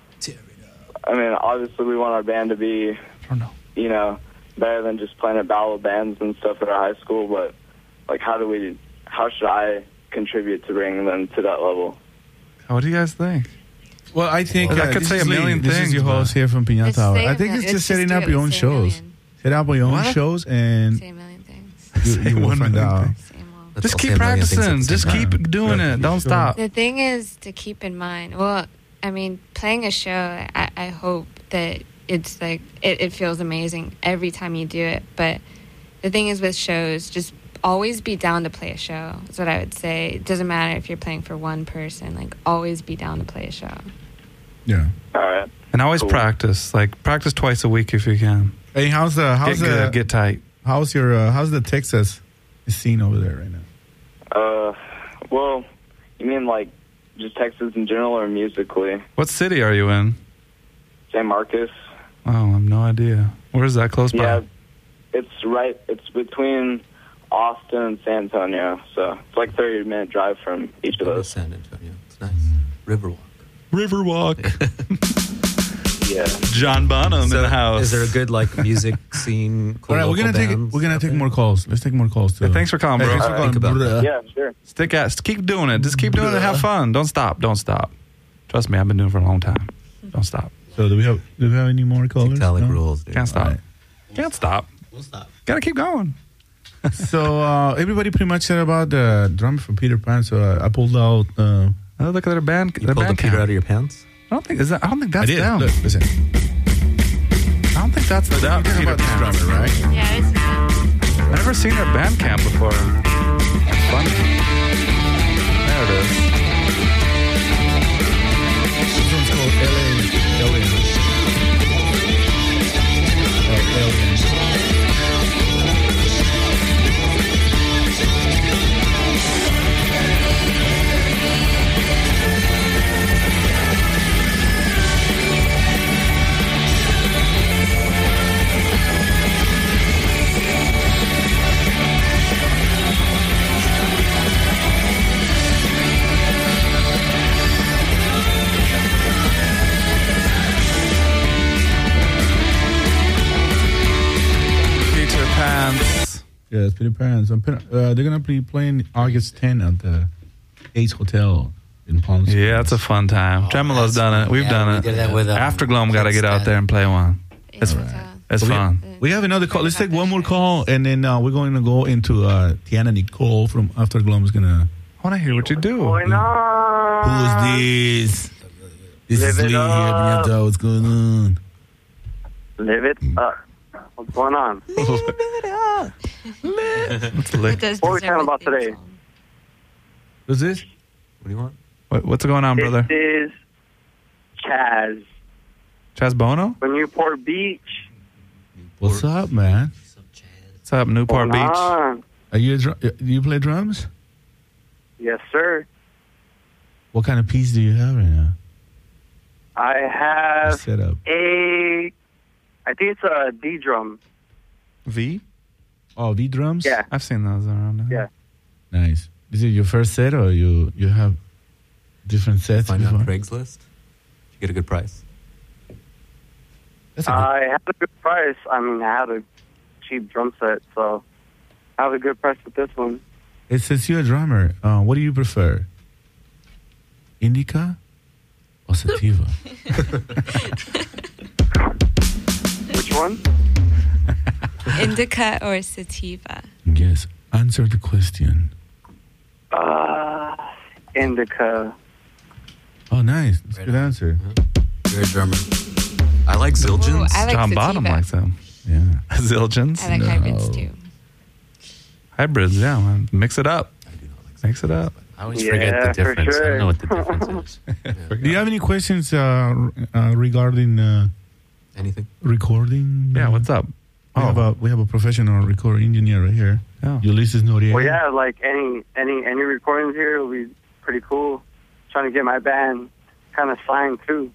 O: I mean, obviously we want our band to be, you know, better than just playing at battle bands and stuff at our high school, but, like, how do we, how should I contribute to bringing them to that level?
A: What do you guys think?
C: Well, I think
A: Well, I
C: uh,
A: could
C: this
A: say
C: is
A: a million
C: Lee. This
A: things,
C: is your
A: but-
C: host here from Piñata
J: It's
C: Tower.
J: say
C: I
J: a
C: think
J: mil-
C: it's
J: it's
C: just
J: just
C: setting
J: do
C: up
J: it,
C: your own
J: say a million.
C: shows. Set up your own
A: What?
C: shows and
J: Say a million things.
C: you,
A: Say
C: you will
A: one
C: find
A: million
C: out.
A: things.
J: Same old.
F: Let's
A: Just
F: all
A: keep
F: say a million things at
A: practicing.
F: the
A: Just
F: same
A: keep
F: time.
A: doing
C: Yeah,
A: it. Don't
C: sure.
A: stop.
J: The thing is to keep in mind. Well, I mean, playing a show, I, I hope that it's like it, it feels amazing every time you do it. But the thing is with shows, just always be down to play a show. That's what I would say. It doesn't matter if you're playing for one person. Like, always be down to play a show.
C: Yeah.
O: All right.
A: And always
O: Cool.
A: practice. Like, practice twice a week if you can.
C: Hey, how's the how's
A: Get
C: the
A: good. Get tight.
C: how's your uh, how's the Texas scene over there right now?
O: Uh, well, you mean, like, just Texas in general or musically?
A: What city are you in?
O: San Marcos?
A: Oh, I have no idea. Where is that? Close
O: Yeah,
A: by?
O: it's right, it's between Austin and San Antonio, so it's like thirty minute drive from each of those.
F: San Antonio. It's nice. Riverwalk.
A: Riverwalk.
O: Yeah.
A: John Bonham
F: So
A: in the house.
F: Is there a good like music scene? Cool
C: All right, we're gonna
F: local
C: take
F: bands
C: we're gonna
F: out
C: take
F: there?
C: more calls. Let's take more calls too.
A: Hey, thanks for calling,
C: Hey,
A: bro.
C: thanks for
F: All
C: calling,
F: right, think about
C: brother.
O: Yeah, sure.
A: Stick at, keep doing it. Just keep doing it. Have fun. Don't stop. Don't stop. Trust me, I've been doing it for a long time. Don't stop.
C: So do we have do we have any more callers?
F: Tiktaalik
C: No?
F: rules, dude.
A: Can't stop.
C: All right.
A: Can't stop.
E: We'll stop.
A: Gotta keep going.
C: So uh, everybody pretty much said about the drummer from Peter Pan. So uh, I pulled out. Uh,
A: Oh, look at their band.
F: You
A: Their
F: pulled the
A: band
F: Peter
A: camp.
F: out of your pants?
A: I don't think is that. I don't think
C: I
A: that's
C: did.
A: them.
C: Look, listen.
A: I don't think that's the
C: You
A: Peter
C: about this
A: Pan.
C: drummer, right?
J: Yeah, it's
A: I've never seen their band camp before. That's funny. There it is.
C: This one's called L A Alien. Oh, Alien.
A: Peter Pants.
C: Yeah, it's Peter Pan. So, uh, they're gonna be playing August tenth at the Ace Hotel in Palm Springs.
A: Yeah, it's a fun time. Tremolo's
E: that's
A: done it. We've
E: Yeah,
A: done
E: we
A: it.
E: did that with, um,
A: Afterglow got to get out
E: Kingston.
A: there and play one. It's, it's
C: So we-
A: fun.
C: We have another call. Let's take one more call, and then uh, we're going to go into uh, Tiana Nicole from Afterglow is gonna.
A: I want to hear what you do.
C: Who is this? This is
M: Live
C: Lee
M: it
C: here.
M: up.
C: Piñata. What's going on?
M: Live it up. What's going on?
A: What's, the lick?
M: What are we talking about today?
C: Who's this?
F: What do you want?
A: What, what's going on, brother?
M: This is Chaz
A: Chaz Bono?
M: from Newport Beach.
C: What's up, man?
A: What's up, Newport
M: Going
A: Beach?
M: on?
C: Are you a dr- do you play drums?
M: Yes, sir.
C: What kind of piece do you have right now?
M: I have
C: Set up.
M: a, I think it's a D drum.
A: V?
C: Oh, V drums?
L: Yeah.
A: I've seen those around.
L: Yeah.
C: Nice. Is it your first set or you you have different sets
F: Find
C: before?
F: on Craigslist. Did you get a good price?
C: That's a good-
L: I had a good price. I mean, I had a cheap drum set, so I have a good price with this one.
C: It says you're a drummer. Uh, what do you prefer? Indica or sativa?
L: Which one?
J: Indica or sativa?
C: Yes. Answer the question.
L: Uh, indica.
C: Oh, nice. That's a good answer.
E: You're a drummer.
F: I like Zildjians.
J: Ooh, I like
A: John
J: sativa.
A: Bottom likes them.
C: Yeah.
A: Zildjians.
J: I like
C: No.
J: hybrids too.
A: Hybrids, yeah, man. Mix it up. Mix it up.
D: I always
L: Yeah,
D: forget the
L: for
D: difference. I
L: sure.
D: don't know what the difference is.
C: Do you have any questions uh, uh, regarding uh,
F: Anything?
C: recording?
A: Yeah, what's up?
C: We, have a, we have a professional record engineer right here.
A: Oh.
C: Ulysses Noriega.
L: Well, yeah, like any any any recordings here will be pretty cool. Trying to get my band kind of signed too.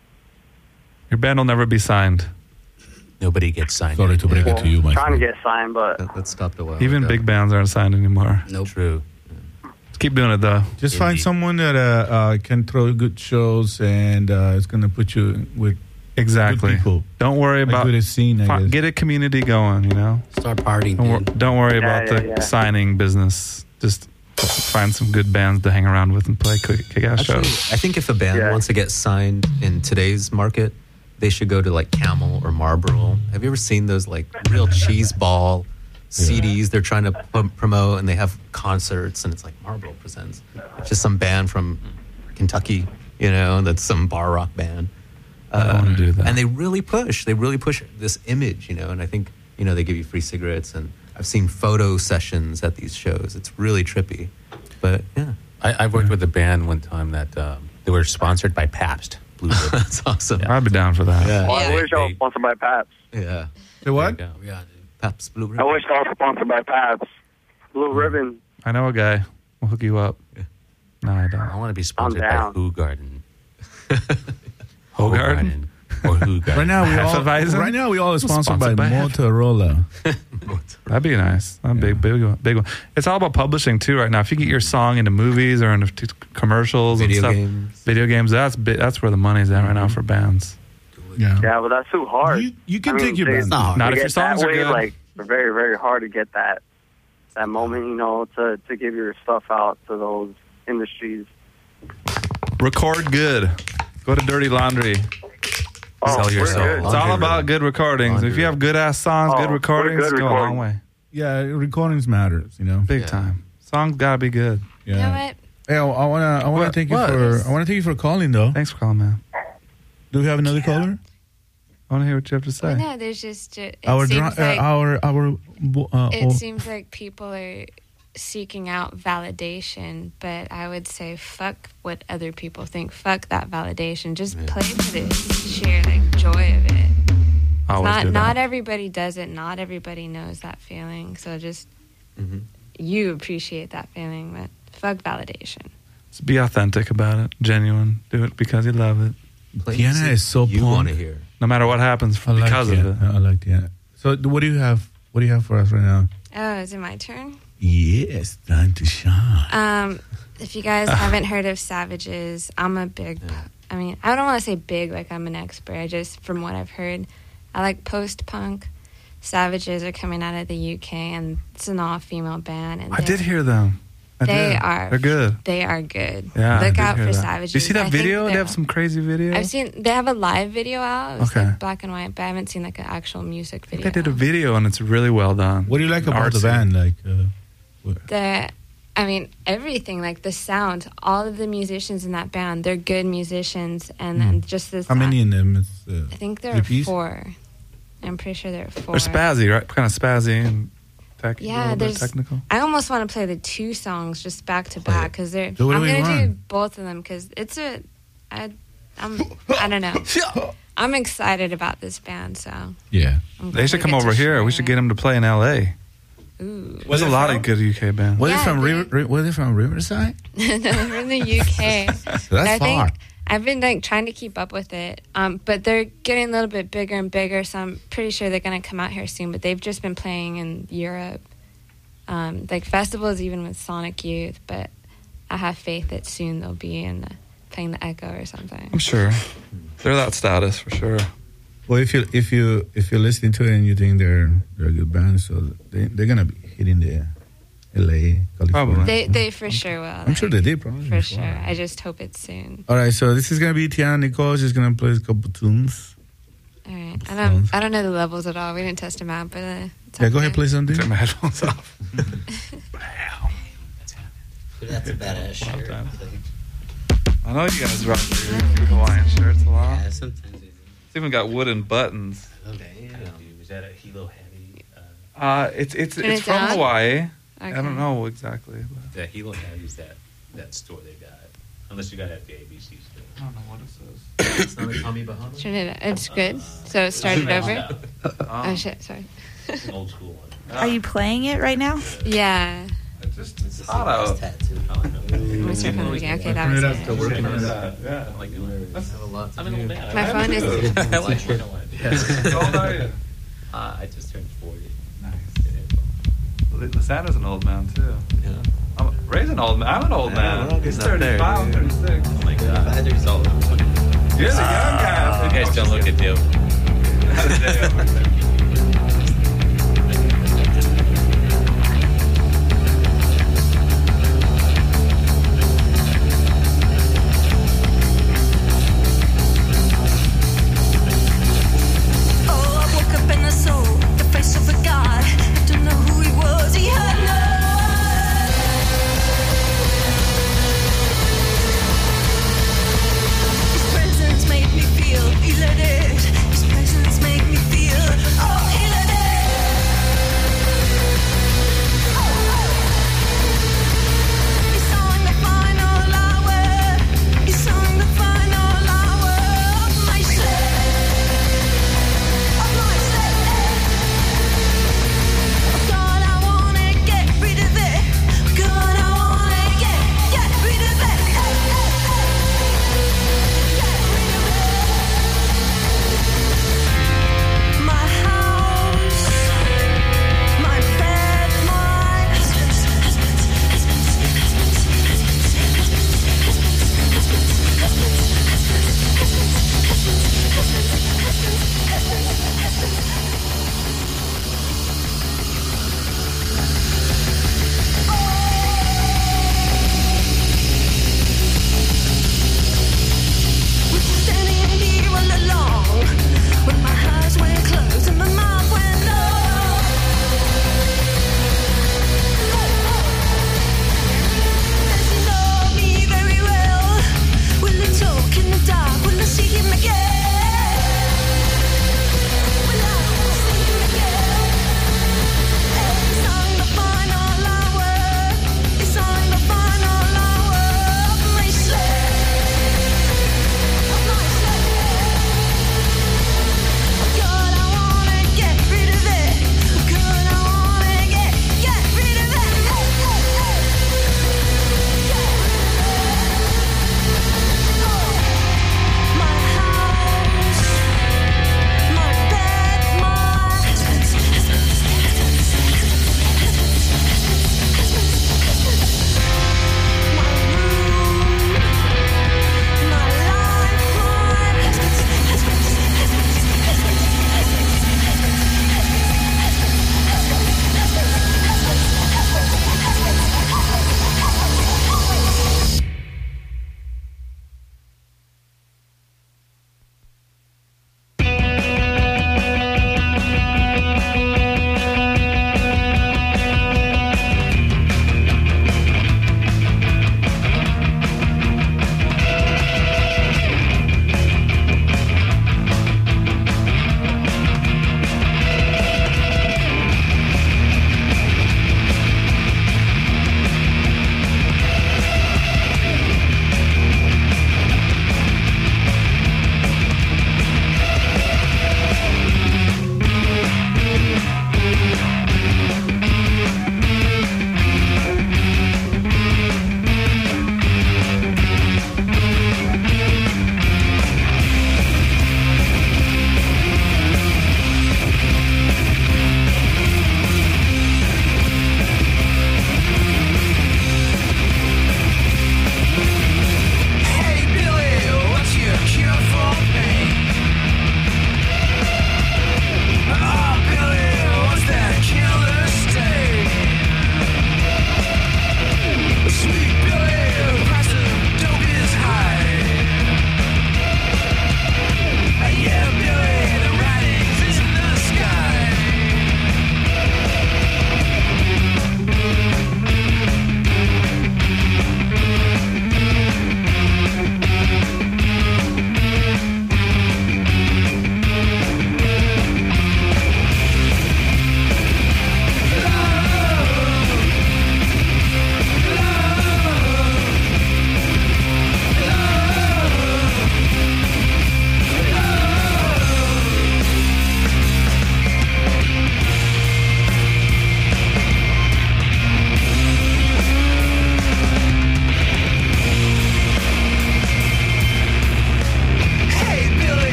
A: Your band will never be signed.
D: Nobody gets signed.
C: Sorry to break it to you, my
L: Trying to
C: friend.
L: get signed, but
F: That, that stopped a while
A: Even
F: ago.
A: big bands aren't signed anymore.
E: Nope.
D: True.
A: Let's keep doing it though.
C: Just find
D: Indeed.
C: someone that uh, uh, can throw good shows and uh, it's going to put you with
A: Exactly.
C: good people.
A: Don't worry
C: Like
A: about
C: good scene, I
A: fi-
C: guess.
A: get a community going. You know.
E: Start partying,
A: Don't, wor-
E: dude.
A: don't worry
L: Yeah,
A: about
L: yeah,
A: the
L: yeah.
A: signing business. Just find some good bands to hang around with and play kick- kick-ass
F: Actually,
A: shows.
F: I think if a band
L: Yeah.
F: wants to get signed in today's market, they should go to like Camel or Marlboro. Have you ever seen those like real cheese ball C Ds they're trying to p- promote, and they have concerts, and it's like Marlboro presents. It's just some band from Kentucky, you know, that's some bar rock band.
A: I wanna do that.
F: And they really push. They really push this image, you know. And I think, you know, they give you free cigarettes, and I've seen photo sessions at these shows. It's really trippy. But yeah,
D: I, I worked with a band one time that um, they were sponsored by Pabst Blue Ribbon.
F: that's awesome.
A: I'd be down for that.
F: Yeah.
L: well, I
J: Yeah.
L: wish I was
D: They-
L: sponsored by Pabst.
F: Yeah.
C: Say what?
D: There you go.
E: Yeah, dude.
F: Pabst Blue
L: I
F: Ribbon.
L: wish I was sponsored by Pabst. Blue Ribbon.
A: I know a guy. We'll hook you up. No, I
D: I
A: don't.
D: want to be sponsored by
L: down.
D: Who Garden.
A: Hogarden?
D: Or Who Garden.
C: Right now, we all,
A: Hefeweizen?
C: right now we all are sponsored,
A: Sponsored
C: by,
A: by Hef-
C: Motorola.
A: That'd be nice. A big, big one. Big one. It's all about publishing too right now. If you get your song into movies or into t- commercials
F: Video
A: and stuff,
F: games.
A: video games, that's bi- that's where the money's at right now for bands.
C: Yeah.
L: Yeah, but that's too hard.
C: You, you can
L: I mean,
C: take your
L: they-
C: band.
E: not hard.
A: Not
L: to
A: if your
L: get
A: songs
L: that
A: are
L: way,
A: good.
L: like very, very hard to get that that moment, you know, to to give your stuff out to those industries.
A: Record good. Go to Dirty Laundry.
L: Oh,
D: Sell
L: we're
D: yourself.
L: good.
A: It's all
F: Laundry
A: about
F: room.
A: good recordings.
F: Laundry
A: If you have good ass songs,
L: Oh,
A: good
L: we're
A: recordings,
L: good
A: go a long
L: recording.
A: way.
C: Yeah, recordings matters, you know.
A: Big
F: Yeah.
A: time. Songs gotta be good.
C: Yeah.
J: You know what?
C: Hey, I want to I want
A: What?
C: to thank you
A: What?
C: for I want to thank you for calling though.
A: Thanks for calling, man.
C: Do we have another caller?
A: I want to hear what you have to say.
J: Well, no, there's just it
C: Our
J: seems
C: dra-
J: like
C: uh, our our uh,
J: it
C: oh,
J: seems like people are seeking out validation, but I would say fuck what other people think. Fuck that validation. Just play for the sheer like joy of it.
A: Always
J: not
A: do that.
J: not everybody does it. Not everybody knows that feeling. So just
F: Mhm.
J: you appreciate that feeling, but fuck validation.
A: Just be authentic about it. Genuine. Do it because you love it.
F: Play
C: Tiana
F: music
C: is so
F: you
C: punk.
F: want to hear.
A: No matter what happens
C: I like
A: because of
C: Tiana.
A: it.
C: I like Tiana. So what do you have? What do you have for us right now?
J: Oh, is it my turn?
C: Yes, time to shine.
J: Um, if you guys haven't heard of Savages, I'm a big. I mean, I don't want to say big like I'm an expert. I just, from what I've heard, I like post punk. Savages are coming out of the U K, and it's an all female band. And
A: I
J: they're-
A: did hear them. I
J: They
A: did.
J: are.
A: They're good.
J: They are good.
A: Yeah. I
J: Look
A: did
J: out
A: hear
J: for
A: that.
J: Savages.
A: Do you see that
J: I think
A: video? They
J: they're-
A: have some crazy video.
J: I've seen. They have a live video out. It's
A: Okay.
J: like black and white, but I haven't seen like an actual music
A: I think
J: video.
A: they did a video and it's really well done.
C: What do you like about the
A: Artsy.
C: band? Like, uh,
J: the I mean everything, like the sound, all of the musicians in that band, they're good musicians, and then just this
C: how many in them? It's, uh,
J: I think there
C: three
J: are
C: piece?
J: four. I'm pretty sure there are four.
A: They're spazzy, right? Kind of spazzy and tech, a
J: Yeah,
A: little bit
J: there's
A: technical.
J: I almost want to play the two songs just back to back because they're
C: Do
J: I'm
C: whatever you
J: gonna do
C: want.
J: both of them because it's a I I'm I don't know. I'm excited about this band, so
C: Yeah.
J: I'm
A: They
J: glad
A: should
J: we
A: come
J: get to
A: over here.
J: share
A: We should
J: it.
A: get them to play in L A.
J: Ooh.
A: There's a lot of good U K bands.
C: Was
J: Yeah,
C: it from
J: they-
C: River? Ri- Was it from Riverside?
J: No, they're from the U K.
C: That's
J: I think
C: far.
J: I've been like trying to keep up with it, um, but they're getting a little bit bigger and bigger. So I'm pretty sure they're gonna come out here soon. But they've just been playing in Europe, um, like festivals, even with Sonic Youth. But I have faith that soon they'll be in the, playing the Echo or something.
A: I'm sure they're that status for sure.
C: Well, if you if you if you're listening to it and you think they're they're a good band, so they they're gonna be hitting the L A, California.
A: Probably.
J: They they for sure will.
C: I'm sure they did, probably.
J: For sure. I just hope it's soon.
C: All right, so this is gonna be Tiana Nicole. She's gonna play a couple tunes.
J: All right. I don't I don't know the levels at all. We didn't test them out, but uh, it's
C: Yeah, go ahead, play something.
A: Turn my headphones off.
E: That's a badass shirt.
A: I know you guys rock your Hawaiian shirts a lot.
E: Yeah, sometimes they do.
A: It's even got wooden buttons.
E: Okay, yeah.
D: Was that a Hilo Heavy? Uh,
A: Uh, it's it's
J: Turn
A: it's
J: it
A: from
J: down?
A: Hawaii. I
J: Okay.
A: don't know exactly. But
D: the Hilo Heavy is that, that store they got. Unless you got it at the A B C store.
A: I don't know what it says.
F: It's not a Tommy Bahama.
J: Turn it it's good. So it started over.
A: Um,
J: Oh shit, sorry.
D: It's an old school one.
H: Are you playing it right now?
J: Yeah.
A: It's just it's hot out.
E: Tattoo.
J: Let me start from the beginning. Okay, that was
C: Turn it up
J: it.
C: to working on
A: Yeah, yeah.
D: I like doing
F: I have a lot to
D: I'm an
F: do.
D: old man.
J: My
D: I-
J: phone is
D: I like working on it.
A: How old are you?
D: Uh, I just turned forty.
A: Nice. Lysander's an old man too.
F: Yeah.
A: I'm, Ray's an old man. I'm an old
F: Yeah,
A: man.
F: we're all
A: He's
F: getting up there,
A: thirty-five,
F: dude.
A: thirty-six.
D: Oh my god.
E: He's all over.
A: You're the young guy.
D: You guys don't look a deal.
I: Oh, I woke up and I saw the face of a God. I don't know who he was. He had no. His presence made me feel elated. His presence made me feel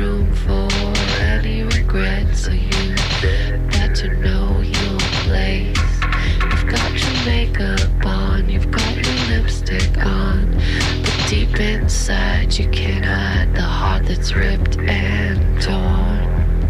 P: room for any regret, so you got to know your place. You've got your makeup on, you've got your lipstick on, but deep inside you can't hide the heart that's ripped and torn.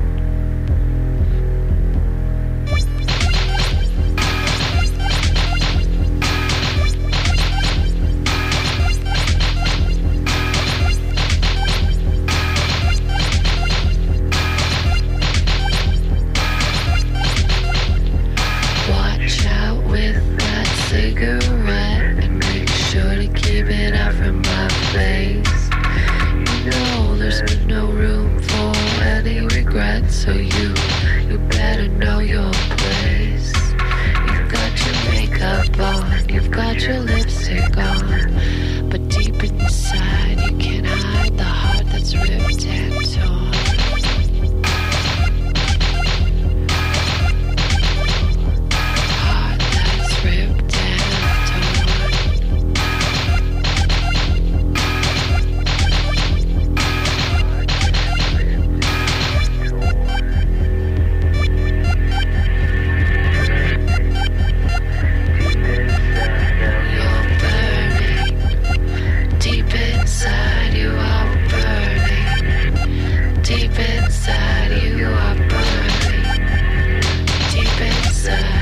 P: Watch out with that cigarette and make sure to keep it out from my face. You know there's no room for any regret, so you you better know your place. You've got your makeup on, you've got your lipstick on, but deep inside you can't hide the heart that's ripped and torn. Heart that's ripped and torn. You're burning. Deep inside you are burning. Deep inside you are burning. Deep inside.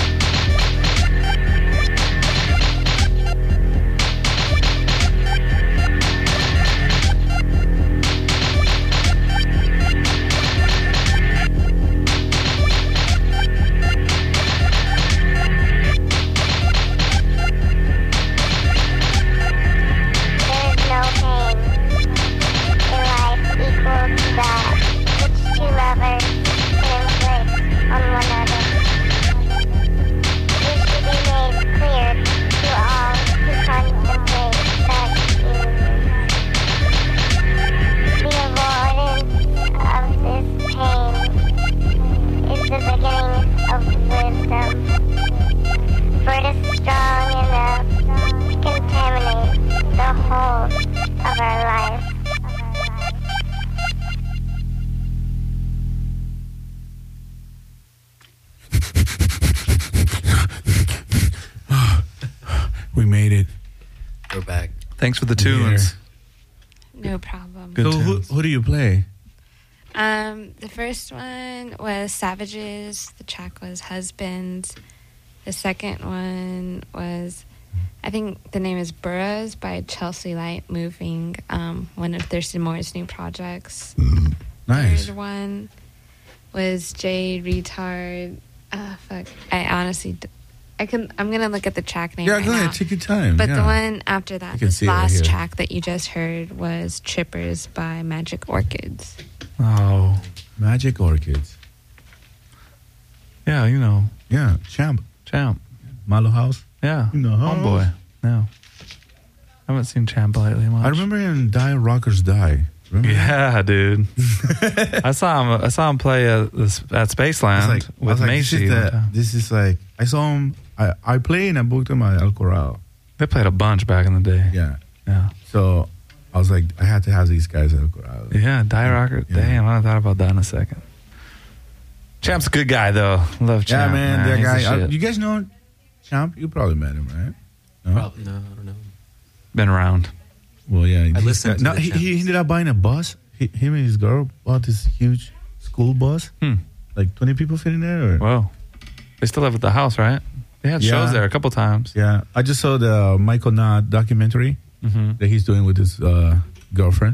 I: There's no pain in life equal to that which two lovers can inflict on one another. This should be made clear to all who contemplate such union. The avoidance of this pain is the beginning of wisdom, for it is strong enough to contaminate the whole of our life.
C: We made it.
F: We're back.
A: Thanks for the tunes.
J: No problem.
A: Good
C: so who,
A: tunes.
C: who do you play?
J: Um, the first one was Savages. The track was Husbands. The second one was, I think the name is Burrows by Chelsea Light Moving, um, one of Thurston Moore's new projects.
C: Nice.
J: Third one was J Retard. Uh, fuck. I honestly, d- I can. I'm gonna look at the track name.
C: Yeah,
J: right
C: go ahead.
J: now.
C: Take your time.
J: But
C: yeah.
J: the one after that,
C: You can
J: this
C: see it right
J: last
C: here.
J: track that you just heard was Trippers by Magic Orchids.
A: Oh,
C: Magic Orchids.
A: yeah, you know,
C: Yeah, Champ.
A: Champ.
C: Malo House.
A: Yeah,
C: You know,
A: homeboy. No, I haven't seen Champ lately much.
C: I remember in Die Rockers Die. Remember?
A: Yeah, dude. I saw him. I saw him play at, this- at
C: I was
A: Spaceland
C: like, I
A: with
C: was like, this,
A: Macy.
C: is
A: one
C: the,
A: time.
C: this is like, I saw him, I, I played and I booked him at El Corral.
A: They played a bunch back in the day.
C: Yeah.
A: Yeah,
C: So I was like, I had to have these guys at El Corral.
A: yeah. Die Rocker.
C: Yeah.
A: Damn, I thought about that in a second. Champ's a good guy though. Love
C: Yeah,
A: Champ.
C: man, that
A: He's the
C: guy. uh,
A: shit.
C: you guys know Champ? You probably met him, right? No?
F: Probably, no, I don't know.
A: Been around.
C: Well, yeah.
F: I
C: he-
F: listened to
C: no,
F: the
C: he, he
F: Champs.
C: ended up buying a bus. He, him and his girl bought this huge school bus.
A: Hmm.
C: Like twenty people fit in there? Or?
A: Whoa. They still live at the house, right? They had
C: Yeah.
A: shows there a couple times.
C: Yeah. I just saw the Michael Knott documentary
A: hmm
C: that he's doing with his uh, girlfriend.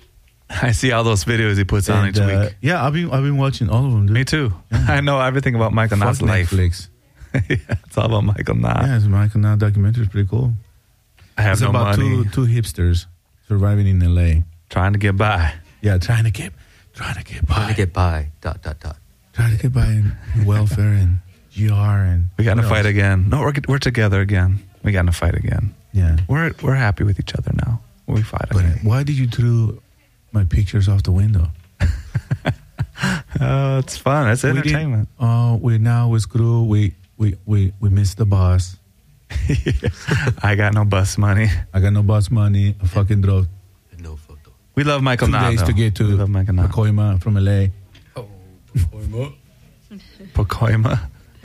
A: I see all those videos he puts on
C: And,
A: each
C: uh,
A: week.
C: Yeah, I've been I've been watching all of them. Dude.
A: Me too. I know everything about Michael
C: Fuck
A: Knott's life.
C: Netflix.
A: Yeah, it's all about Michael Knott.
C: Yeah, it's Michael Knott documentary. It's pretty cool.
A: I have
C: It's
A: no
C: about
A: money.
C: two two hipsters surviving in L A.
A: Trying to get by.
C: Yeah, trying to get trying to get by.
F: Trying to get by. Dot dot dot.
C: Trying to get by in welfare and G R and
A: We got in a
C: what
A: fight
C: else?
A: again. No, we're we're together again. We got in a fight again.
C: Yeah.
A: We're we're happy with each other now. We fight
C: But
A: again.
C: why did you throw my pictures off the window?
A: Oh, it's fun. It's
C: We didn't-
A: entertainment.
C: Oh, we now with crew. We we we we missed the bus.
A: I got no bus money.
C: I got no bus money. I fucking drove
F: No photo.
A: We love Michael
C: two
A: Knott,
C: days
A: though.
C: to get to
A: We love Michael Knott.
C: Pacoima from L A.
A: Pacoima.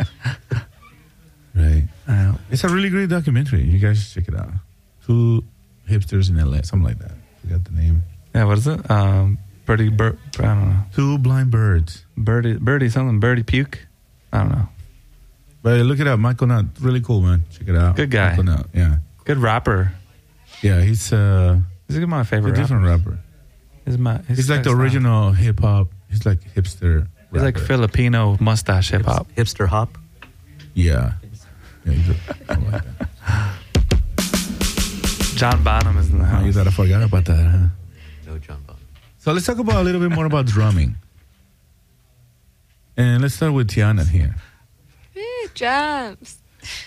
C: Right.
A: Uh,
C: It's a really great documentary. You guys should check it out. Two hipsters in L A, something like that. Forgot the name.
A: yeah, what is it? Um, Birdie, Bir- I don't know.
C: Two blind birds.
A: Birdie, Birdie something. Birdie Puke? I don't know.
C: But look it up. Michael Knott. Really cool, man. Check it out.
A: Good guy.
C: Michael Knott, yeah.
A: Good rapper.
C: Yeah, he's uh,
A: He's my favorite
C: a different
A: rapper.
C: rapper.
A: He's, my, he's,
C: He's like the
A: style.
C: original hip hop. He's like hipster.
A: He's like
C: rapper.
A: Filipino mustache hip hop.
F: Hipster hop.
C: Yeah. Yeah, he's a- something like that.
A: John Bonham is in the
C: Oh, you
A: house.
C: thought I forgot about that, huh?
F: No John Bon.
C: So let's talk about a little bit more about drumming. And let's start with Tiana here.
J: Woo, drums.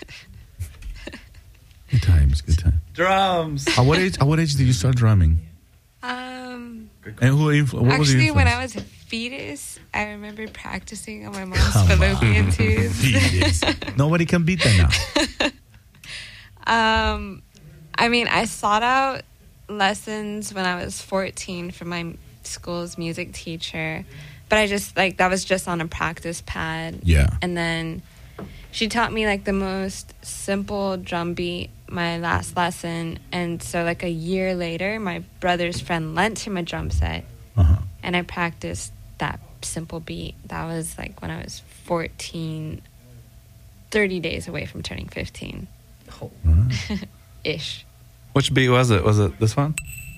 C: Good times, good times.
A: Drums.
C: At what age? At what age did you start drumming?
J: Um,
C: And who? Influ- what was your
J: actually, when I
C: influence?
J: was a fetus, I remember practicing on my mom's fallopian tubes.
C: Fetus. Nobody can beat that now.
J: Um, I mean, I sought out lessons when I was fourteen from my school's music teacher, but I just like that was just on a practice pad.
C: Yeah.
J: And then she taught me like the most simple drum beat my last lesson, and so like a year later, my brother's friend lent him a drum set,
C: Uh-huh.
J: and I practiced that simple beat. That was like when I was fourteen, thirty days away from turning fifteen. Ish.
A: Which beat was it? Was it this one?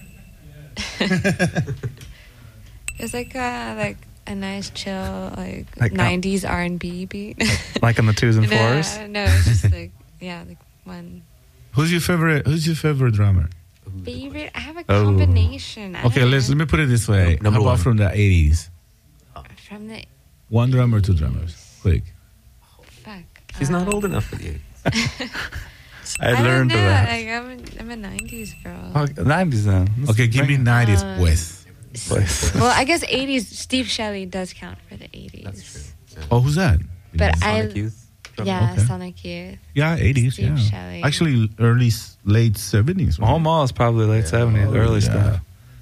J: It's like a like a nice chill like,
A: Like, uh,
J: nineties R and B beat.
A: Like on the twos and fours?
J: No, no, it's just like yeah, like one
C: Who's your favorite? Who's your favorite drummer?
J: favorite. I have a
C: Oh.
J: combination. I
C: Okay,
J: don't
C: let's
J: know.
C: let me put it this way.
F: Number
C: How about
F: one.
C: from the eighties?
J: From the
C: One drummer, two drummers. Quick.
J: fuck.
F: She's not
J: um,
F: old enough for the eighties.
A: I,
J: I
A: learned
J: don't know.
A: that.
J: Like I'm a, I'm a nineties girl.
A: Oh, nineties then. Let's
C: Okay, give me
A: bring it.
C: nineties,
J: Um,
C: pues.
A: Place.
J: Well, I guess eighties. Steve Shelley does count for the eighties.
C: Oh, who's that?
J: But
F: Sonic
J: I
F: Youth.
J: yeah,
C: Okay.
J: Sonic Youth.
C: Yeah, eighties.
J: Steve
C: Yeah,
J: Shelley.
C: actually, early s- late seventies. Right?
A: Almost probably late seventies,
C: Oh,
A: early
C: yeah.
A: stuff.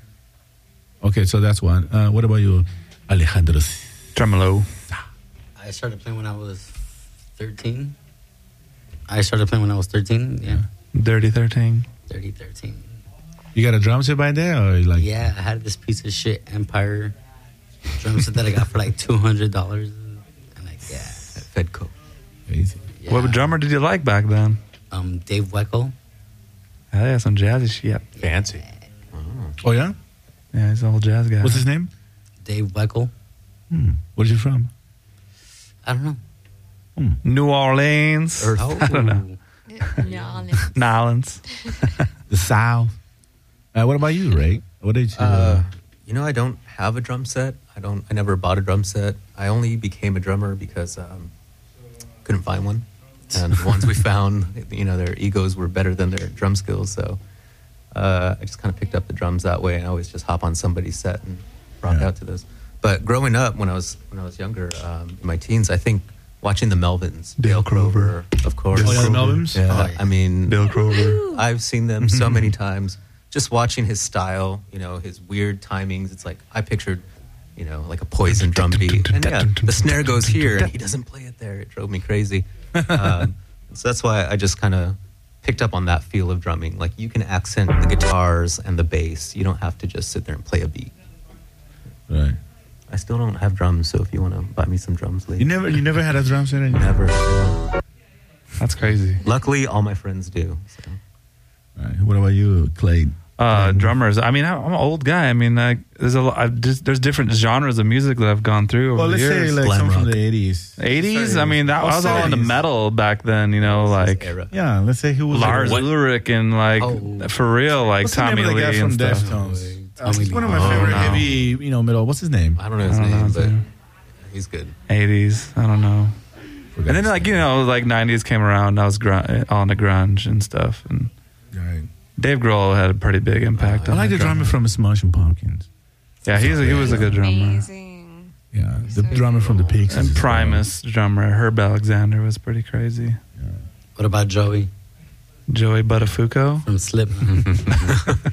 C: Okay, so that's one. Uh, what about you, Alejandro?
A: Tremolo.
E: I started playing when I was thirteen. I started playing when I was thirteen. Yeah,
A: Dirty thirteen.
E: thirty, thirteen.
C: You got a drum set by there, or you like?
E: Yeah, I had this piece of shit Empire drum set that I got for like two hundred dollars. And like, yeah,
F: At Fedco.
C: Crazy.
E: yeah.
A: What drummer did you like back then?
E: Um, Dave Weckl.
A: Oh, yeah, some jazzy shit.
D: Fancy.
C: Oh yeah.
A: Yeah, he's an old jazz guy.
C: What's his name?
E: Dave Weckl.
C: Hmm. Where's he from?
E: I don't know.
A: New Orleans.
E: Oh.
A: I don't know.
J: Nolans.
A: Nolans.
C: The South. Uh, what about you, Ray? What did you?
F: Uh, you know, I don't have a drum set. I don't. I never bought a drum set. I only became a drummer because um, couldn't find one, and the ones we found, you know, their egos were better than their drum skills. So uh, I just kind of picked up the drums that way, and I always just hop on somebody's set and rock
C: Yeah.
F: out to those. But growing up, when I was when I was younger, um, in my teens, I think watching the Melvins,
A: Dale Crover.
F: of course.
C: Oh, yeah, the Melvins?
F: Yeah,
E: Oh, yeah.
F: I mean,
A: Bill Crover.
F: I've seen them so many times. Just watching his style, you know, his weird timings. It's like I pictured, you know, like a Poison drum beat, and yeah, the snare goes here, and he doesn't play it there. It drove me crazy. Um, so that's why I just kind of picked up on that feel of drumming. Like you can accent the guitars and the bass. You don't have to just sit there and play a beat.
C: right.
F: I still don't have drums, so if you want to buy me some drums later,
C: You never, you never had a drum set. In
F: never. Yeah.
A: That's crazy.
F: Luckily, all my friends do. So.
C: Right. What about you, Clay?
A: Uh, drummers. I mean, I'm an old guy. I mean, like, there's a lot. I've just, there's different genres of music that I've gone through over
C: Well,
A: the
C: let's
A: years.
C: say like
F: Glam
C: some from
F: rock.
C: the eighties.
A: eighties. I mean, that
C: Oh,
A: I was all into
C: seventies.
A: metal back then. You know, like
F: Era.
C: Yeah, let's say who was
A: Lars
C: What,
A: Ulrich and like
E: Oh.
A: for real, like
C: what's the name
A: Tommy
C: of the
A: Lee
C: guy
A: and
C: from
A: stuff.
C: Deftones? Uh,
E: Tommy
C: he's
E: Lee.
C: one of my
A: Oh,
C: favorite
A: no.
C: heavy, you know, metal. What's his name?
F: I don't know his
A: I don't
F: name,
A: know,
F: but
A: too.
F: he's good.
A: eighties. I don't know.
C: Forgot
A: And then
C: his
A: like
C: name.
A: you know, like nineties came around. I was gr- all into grunge and stuff. And
C: Right.
A: Dave Grohl had a pretty big impact.
C: I
A: on
C: like the drummer from Smashing Pumpkins.
A: Yeah, he's a, he was a good drummer.
J: Amazing.
C: Yeah, the drummer from the Pixies.
A: And Primus drummer Herb Alexander was pretty crazy.
E: What about Joey
A: Joey Buttafuoco.
E: from Slipknot?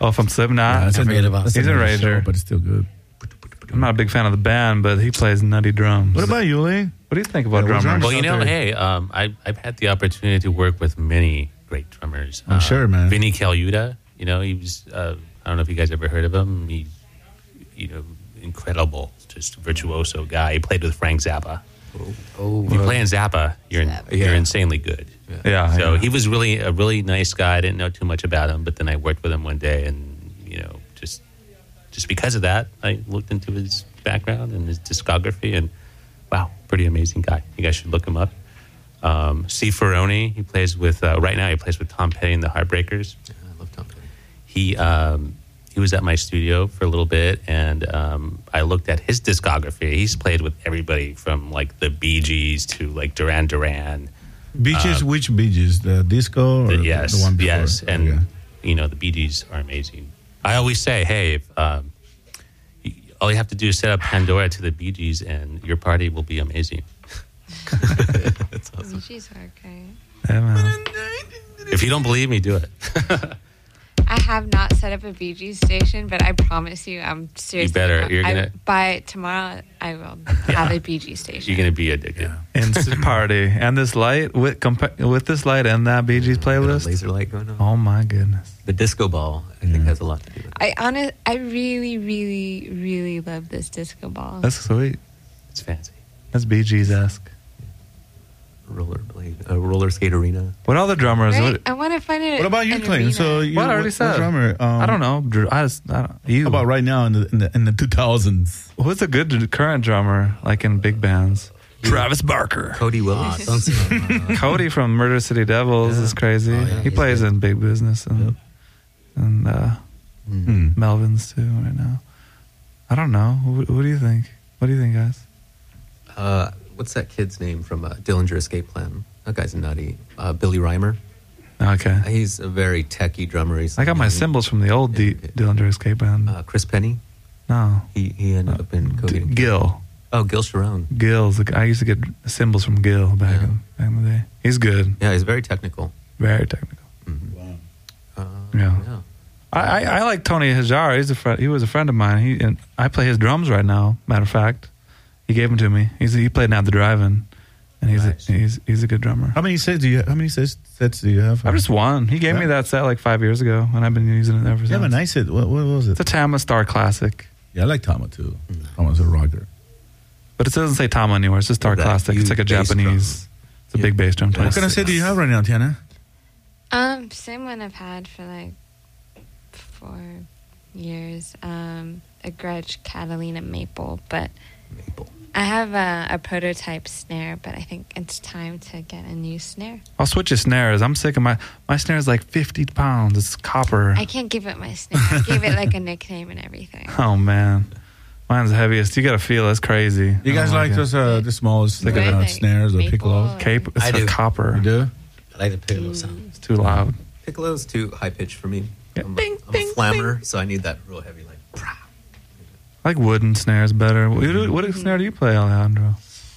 A: Oh, from Slipknot?
C: Yeah, that's
E: I forget
C: another-
E: about
C: that's
A: He's a
C: another
A: rager.
C: show, but it's still good.
A: I'm not a big fan of the band, but he plays nutty drums.
C: What about you, Lee?
A: What do you think about
C: Yeah, what
A: drummers?
C: drummers
D: Well, you
C: out
D: know,
C: there?
D: hey, um, I, I've had the opportunity to work with many great drummers.
C: I'm sure, man.
D: Vinny Caluta, you know, he was, uh, I don't know if you guys ever heard of him. He's, you know, incredible, just virtuoso guy. He played with Frank Zappa.
E: Oh,
D: If you play in Zappa, you're, you're insanely good.
A: Yeah,
D: So
A: yeah.
D: he was really a really nice guy. I didn't know too much about him, but then I worked with him one day, and you know, just just because of that, I looked into his background and his discography, and wow, pretty amazing guy. You guys should look him up. Um, Steve Ferroni, he plays with uh, right now. He plays with Tom Petty and the Heartbreakers.
F: Yeah, I love Tom Petty.
D: He um, he was at my studio for a little bit, and um, I looked at his discography. He's played with everybody from like the Bee Gees to like Duran Duran.
C: Bee Gees, which Bee Gees? The disco or
D: The-
C: the,
D: yes,
C: the one before?
D: yes, and
C: Okay.
D: you know the Bee Gees are amazing. I always say, hey, if, um, you, all you have to do is set up Pandora to the Bee Gees, and your party will be amazing.
F: That's awesome.
J: She's okay.
A: Yeah, man.
D: If you don't believe me, do it.
J: I have not set up a B G station, but I promise you, I'm seriously.
D: better.
J: gonna-
D: You're
J: I-
D: gonna-
J: by tomorrow, I will have a B G station.
D: You're gonna be addicted.
A: Instant party. And this light, with, compa- with this light and that Bee Gees playlist.
F: Laser light going on.
A: Oh, my goodness.
F: The disco ball, I think, has a lot to do with it.
J: I honest, I really, really, really love this disco ball.
A: That's sweet.
D: It's fancy.
A: That's Bee Gees-esque.
F: Rollerblade, a roller skate arena.
A: What other drummers?
J: Right?
A: What,
J: I want to find it.
C: What about you,
J: an
C: Clayton?
J: arena.
C: So you,
A: what I already
C: what
A: said.
C: drummer? Um,
A: I don't know. Dr- I just, I don't, you.
C: How about right now in the in the, in the two thousands?
A: Who's a good current drummer, like in big bands? Travis Barker.
F: Cody Willis.
E: don't say that.
A: Cody from Murder City Devils is crazy.
E: Oh, yeah,
A: he
E: he's
A: plays
E: good.
A: in big business and and uh,
C: Hmm.
A: Melvin's too right now. I don't know. What, what do you think? What do you think, guys?
F: Uh, what's that kid's name from uh, Dillinger Escape Plan? That guy's nutty. Uh, Billy Reimer.
A: Okay.
F: He's a very techie drummer. He's
A: I got my cymbals from the old D- Dillinger Escape Band.
F: Uh, Chris Penny.
A: No.
F: He he ended up in
A: D-
F: Cody.
A: Gil.
F: Oh, Gil Sharon.
A: Gil's. the- I used to get cymbals from Gil back,
F: Yeah.
A: in, back in the day. He's good.
F: Yeah, he's very technical.
A: Very technical.
F: Uh,
A: Yeah.
F: yeah.
A: I, I, I like Tony Hajar. He's a friend. He was a friend of mine. He and I play his drums right now. Matter of fact, he gave them to me. He's he played now the drive-in, and he's
D: Nice.
A: a, he's he's a good drummer.
C: How many sets do you? How many sets, sets do you have?
A: I've just one. He gave me
C: Yeah.
A: that set like five years ago, and I've been using it ever since.
C: You have a nice set. What, what was it?
A: It's a Tama Star Classic,
C: Yeah, I like Tama too. Tama's a rocker.
A: but it doesn't say Tama anywhere. It's just Star
F: That
A: Classic. It's
F: huge
A: like a
F: bass
A: Japanese. It's a
F: Yeah.
A: big bass drum.
C: What
A: type.
C: kind of set do you have right now, Tiana?
J: Um, same one I've had for like four years. Um, a Gretsch Catalina Maple, but
F: Maple.
J: I have a, a prototype snare, but I think it's time to get a new snare.
A: I'll switch your snares. I'm sick of my my snare is like fifty pounds. It's copper.
J: I can't give it my snare. I gave it like a nickname and everything.
A: Oh man, mine's the heaviest. You got to feel it. It's crazy.
C: You guys
A: Oh, my
C: like
A: God.
C: those uh, the smallest
J: Like
C: uh,
J: a-
C: snares or
J: Maple
C: piccolos?
J: or-
A: Cape. It's
E: I
A: a
E: do.
A: copper.
C: You do?
E: I like the piccolo sound.
A: It's too loud.
F: Piccolo's too high pitched for me.
A: Yeah.
F: I'm, a-
A: Bing,
F: I'm
A: bing,
F: a flammer, so I need that real heavy, like. Prah.
A: I like wooden snares better. What, what snare do you play, Alejandro?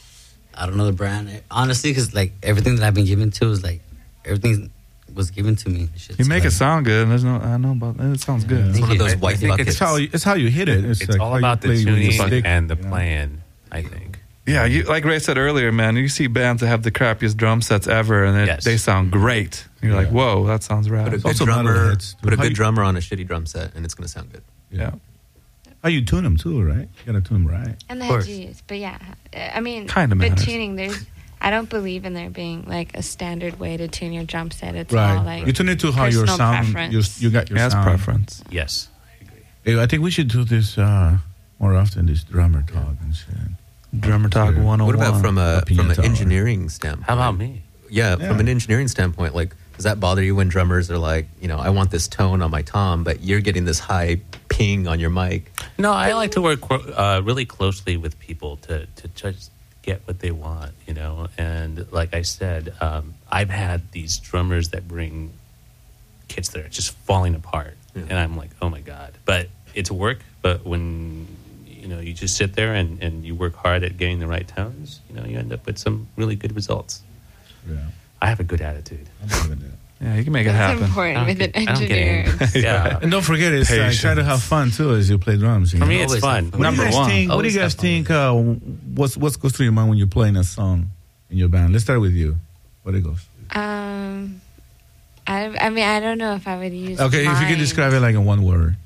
E: I don't know the brand. Honestly, because like everything that I've been given to is like everything was given to me. Shit's
A: You make
E: like,
A: it sound good. And there's no. I know about it. It sounds good.
F: It's one of those
D: I- I
F: white
D: think
F: buckets.
C: It's how you, it's how you hit it. It's,
D: It's
C: like
D: all
C: how you
D: about the
C: play with your
D: tuning
C: stick,
D: and the
C: you know?
D: playing, I think.
A: Yeah, you, like Ray said earlier, man. You see bands that have the crappiest drum sets ever, and it,
D: Yes.
A: they sound great. You're like, whoa, that sounds
F: Put a
A: rad.
F: good
C: also metal
F: drummer.
C: heads.
F: Put a
C: How
F: good
C: you-
F: drummer on a shitty drum set, and it's gonna sound good.
A: Yeah.
C: How you tune them too, right? You gotta tune them right.
J: And the
F: Of course.
J: G's, but yeah, I mean,
A: Kinda
J: but
A: matters.
J: tuning, there's, I don't believe in there being like a standard way to tune your drum set. It's
C: Right.
J: all like
C: you tune it to how your
J: personal
C: sound.
J: preference.
C: You, you got your
A: Yeah, it's
C: sound.
A: preference.
D: Yes, I agree.
C: Hey, I think we should do this uh, more often. This drummer talk and shit.
A: Drummer Talk
C: Sure.
A: one oh one.
F: What about from a
C: Opinion
F: from an
C: tower.
F: engineering standpoint?
D: How about me?
F: Yeah,
C: Yeah.
F: from an engineering standpoint, like, does that bother you when drummers are like, you know, I want this tone on my tom, but you're getting this high ping on your mic?
D: No, I like to work uh, really closely with people to, to just get what they want, you know. And like I said, um, I've had these drummers that bring kits that are just falling apart,
F: Yeah.
D: and I'm like, oh my god! But it's work. But when you know you just sit there and, and you work hard at getting the right tones, you know, you end up with some really good results.
C: Yeah,
D: I have a good attitude.
C: I'm doing that.
A: Yeah, you can make it
J: That's
A: happen.
J: important with an
D: I don't get
J: engineer.
D: angry. Yeah.
C: And don't forget, it's like, try to have fun too as you play drums. You
D: For
C: know?
D: me, it's
E: Always
D: fun.
E: have fun.
C: What do you
A: Number
C: guys
A: one.
C: think? What do you
D: Always
C: guys
D: have fun.
C: think? Uh, what's what's goes through your mind when you're playing a song in your band? Let's start with you. What it goes?
J: Um, I, I mean, I don't know if I would use.
C: Okay, if you
J: mine.
C: can describe it like in one word.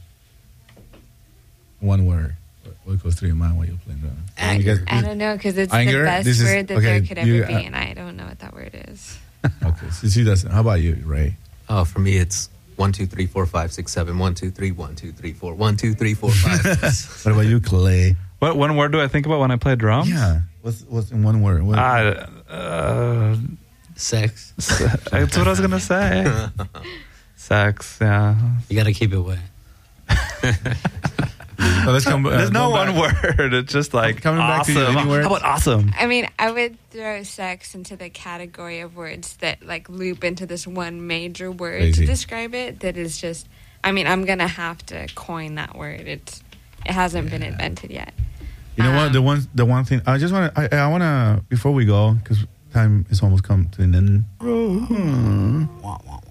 C: One word. What- What goes through your mind while you're playing drums?
E: Anger.
C: You guys-
J: I don't know because it's
C: Anger?
J: the best
C: This is-
J: word that
C: okay,
J: there could ever
C: you-
J: be,
C: uh,
J: and I don't know what that word is.
C: Okay, so she doesn't. How about you, Ray?
F: Oh, for me, it's one, two, three, four, five, six, seven. One, two, three, one, two, three, four. One, two, three, four, five.
C: What about you, Clay?
A: What one word do I think about when I play drums?
C: Yeah. What's what's in one word? What,
A: Uh, uh,
E: Sex.
A: that's what I was gonna say. Sex. Yeah.
E: You gotta keep it wet.
C: so let's come. Uh,
A: There's no
C: go
A: one
C: back.
A: word. It's just like
C: Coming back to
A: awesome.
C: you, any word?
A: How about awesome?
J: I mean, I would throw sex into the category of words that like loop into this one major word
C: Crazy.
J: to describe it. That is just. I mean, I'm gonna have to coin that word. It's it hasn't been invented yet.
C: You know what?
J: Um,
C: The one, the one thing I just want to, I, I want to before we go because time is almost come to an end.
E: Wah, wah, wah.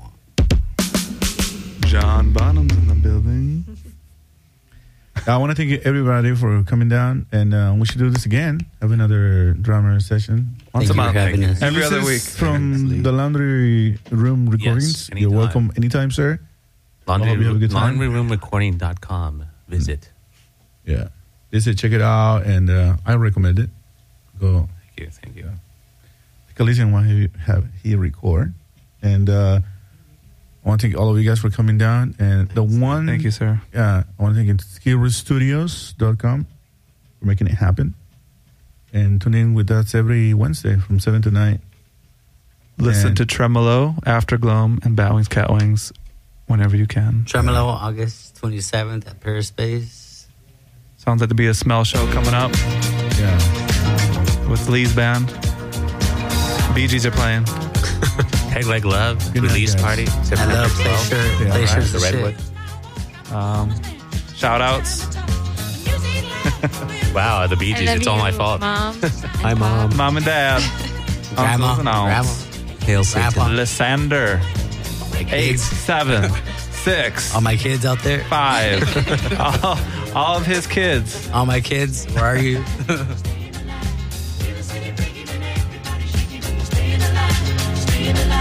A: John Bonham's in the building.
C: I want to thank everybody for coming down, and uh, we should do this again. Have another drummer session
E: Thank you for having us.
A: Every
C: This
A: other
C: is
A: week.
C: from the Laundry Room Recordings. You're
D: anytime.
C: welcome anytime, sir.
D: Laundry,
C: I hope you have a good time.
D: laundry room recording dot com. Visit.
C: Yeah, they said check it out, and uh, I recommend it. Go
D: Thank you. Thank you.
C: take a listen while he have he record, and uh, I want to thank all of you guys for coming down. And the one,
A: Thank you, sir.
C: Yeah, I want to thank skillroot studios dot com for making it happen. And tune in with us every Wednesday from seven to nine.
A: Listen
C: And-
A: to Tremolo, Afterglow, and Batwings Catwings whenever you can.
E: Tremolo, August twenty-seventh at Perispace.
A: Sounds like to be a smell show coming up
C: Yeah.
A: with Lee's band. Bee Gees are playing.
D: Peg Leg Love
C: Good night,
D: release
C: guys.
D: party.
E: I
D: September
E: love play
D: twelfth.
E: shirt.
C: Yeah.
E: Play
C: Right,
E: shirts
D: the
E: the
D: Redwood.
E: shit.
A: Um, shout outs.
D: Wow, the Bee
J: I
D: Gees.
J: love
D: It's all
J: you,
D: my fault.
J: Mom.
F: Hi, Mom.
A: Mom and Dad.
E: Grandma.
A: Uncles and aunts.
E: Grandma.
F: Hail Satan.
E: Grandpa.
A: Lysander. Eight,
E: Kids.
A: seven, six,
E: All my kids out there.
A: five. all, all of his kids.
E: All my kids. Where are you?
I: Staying alive.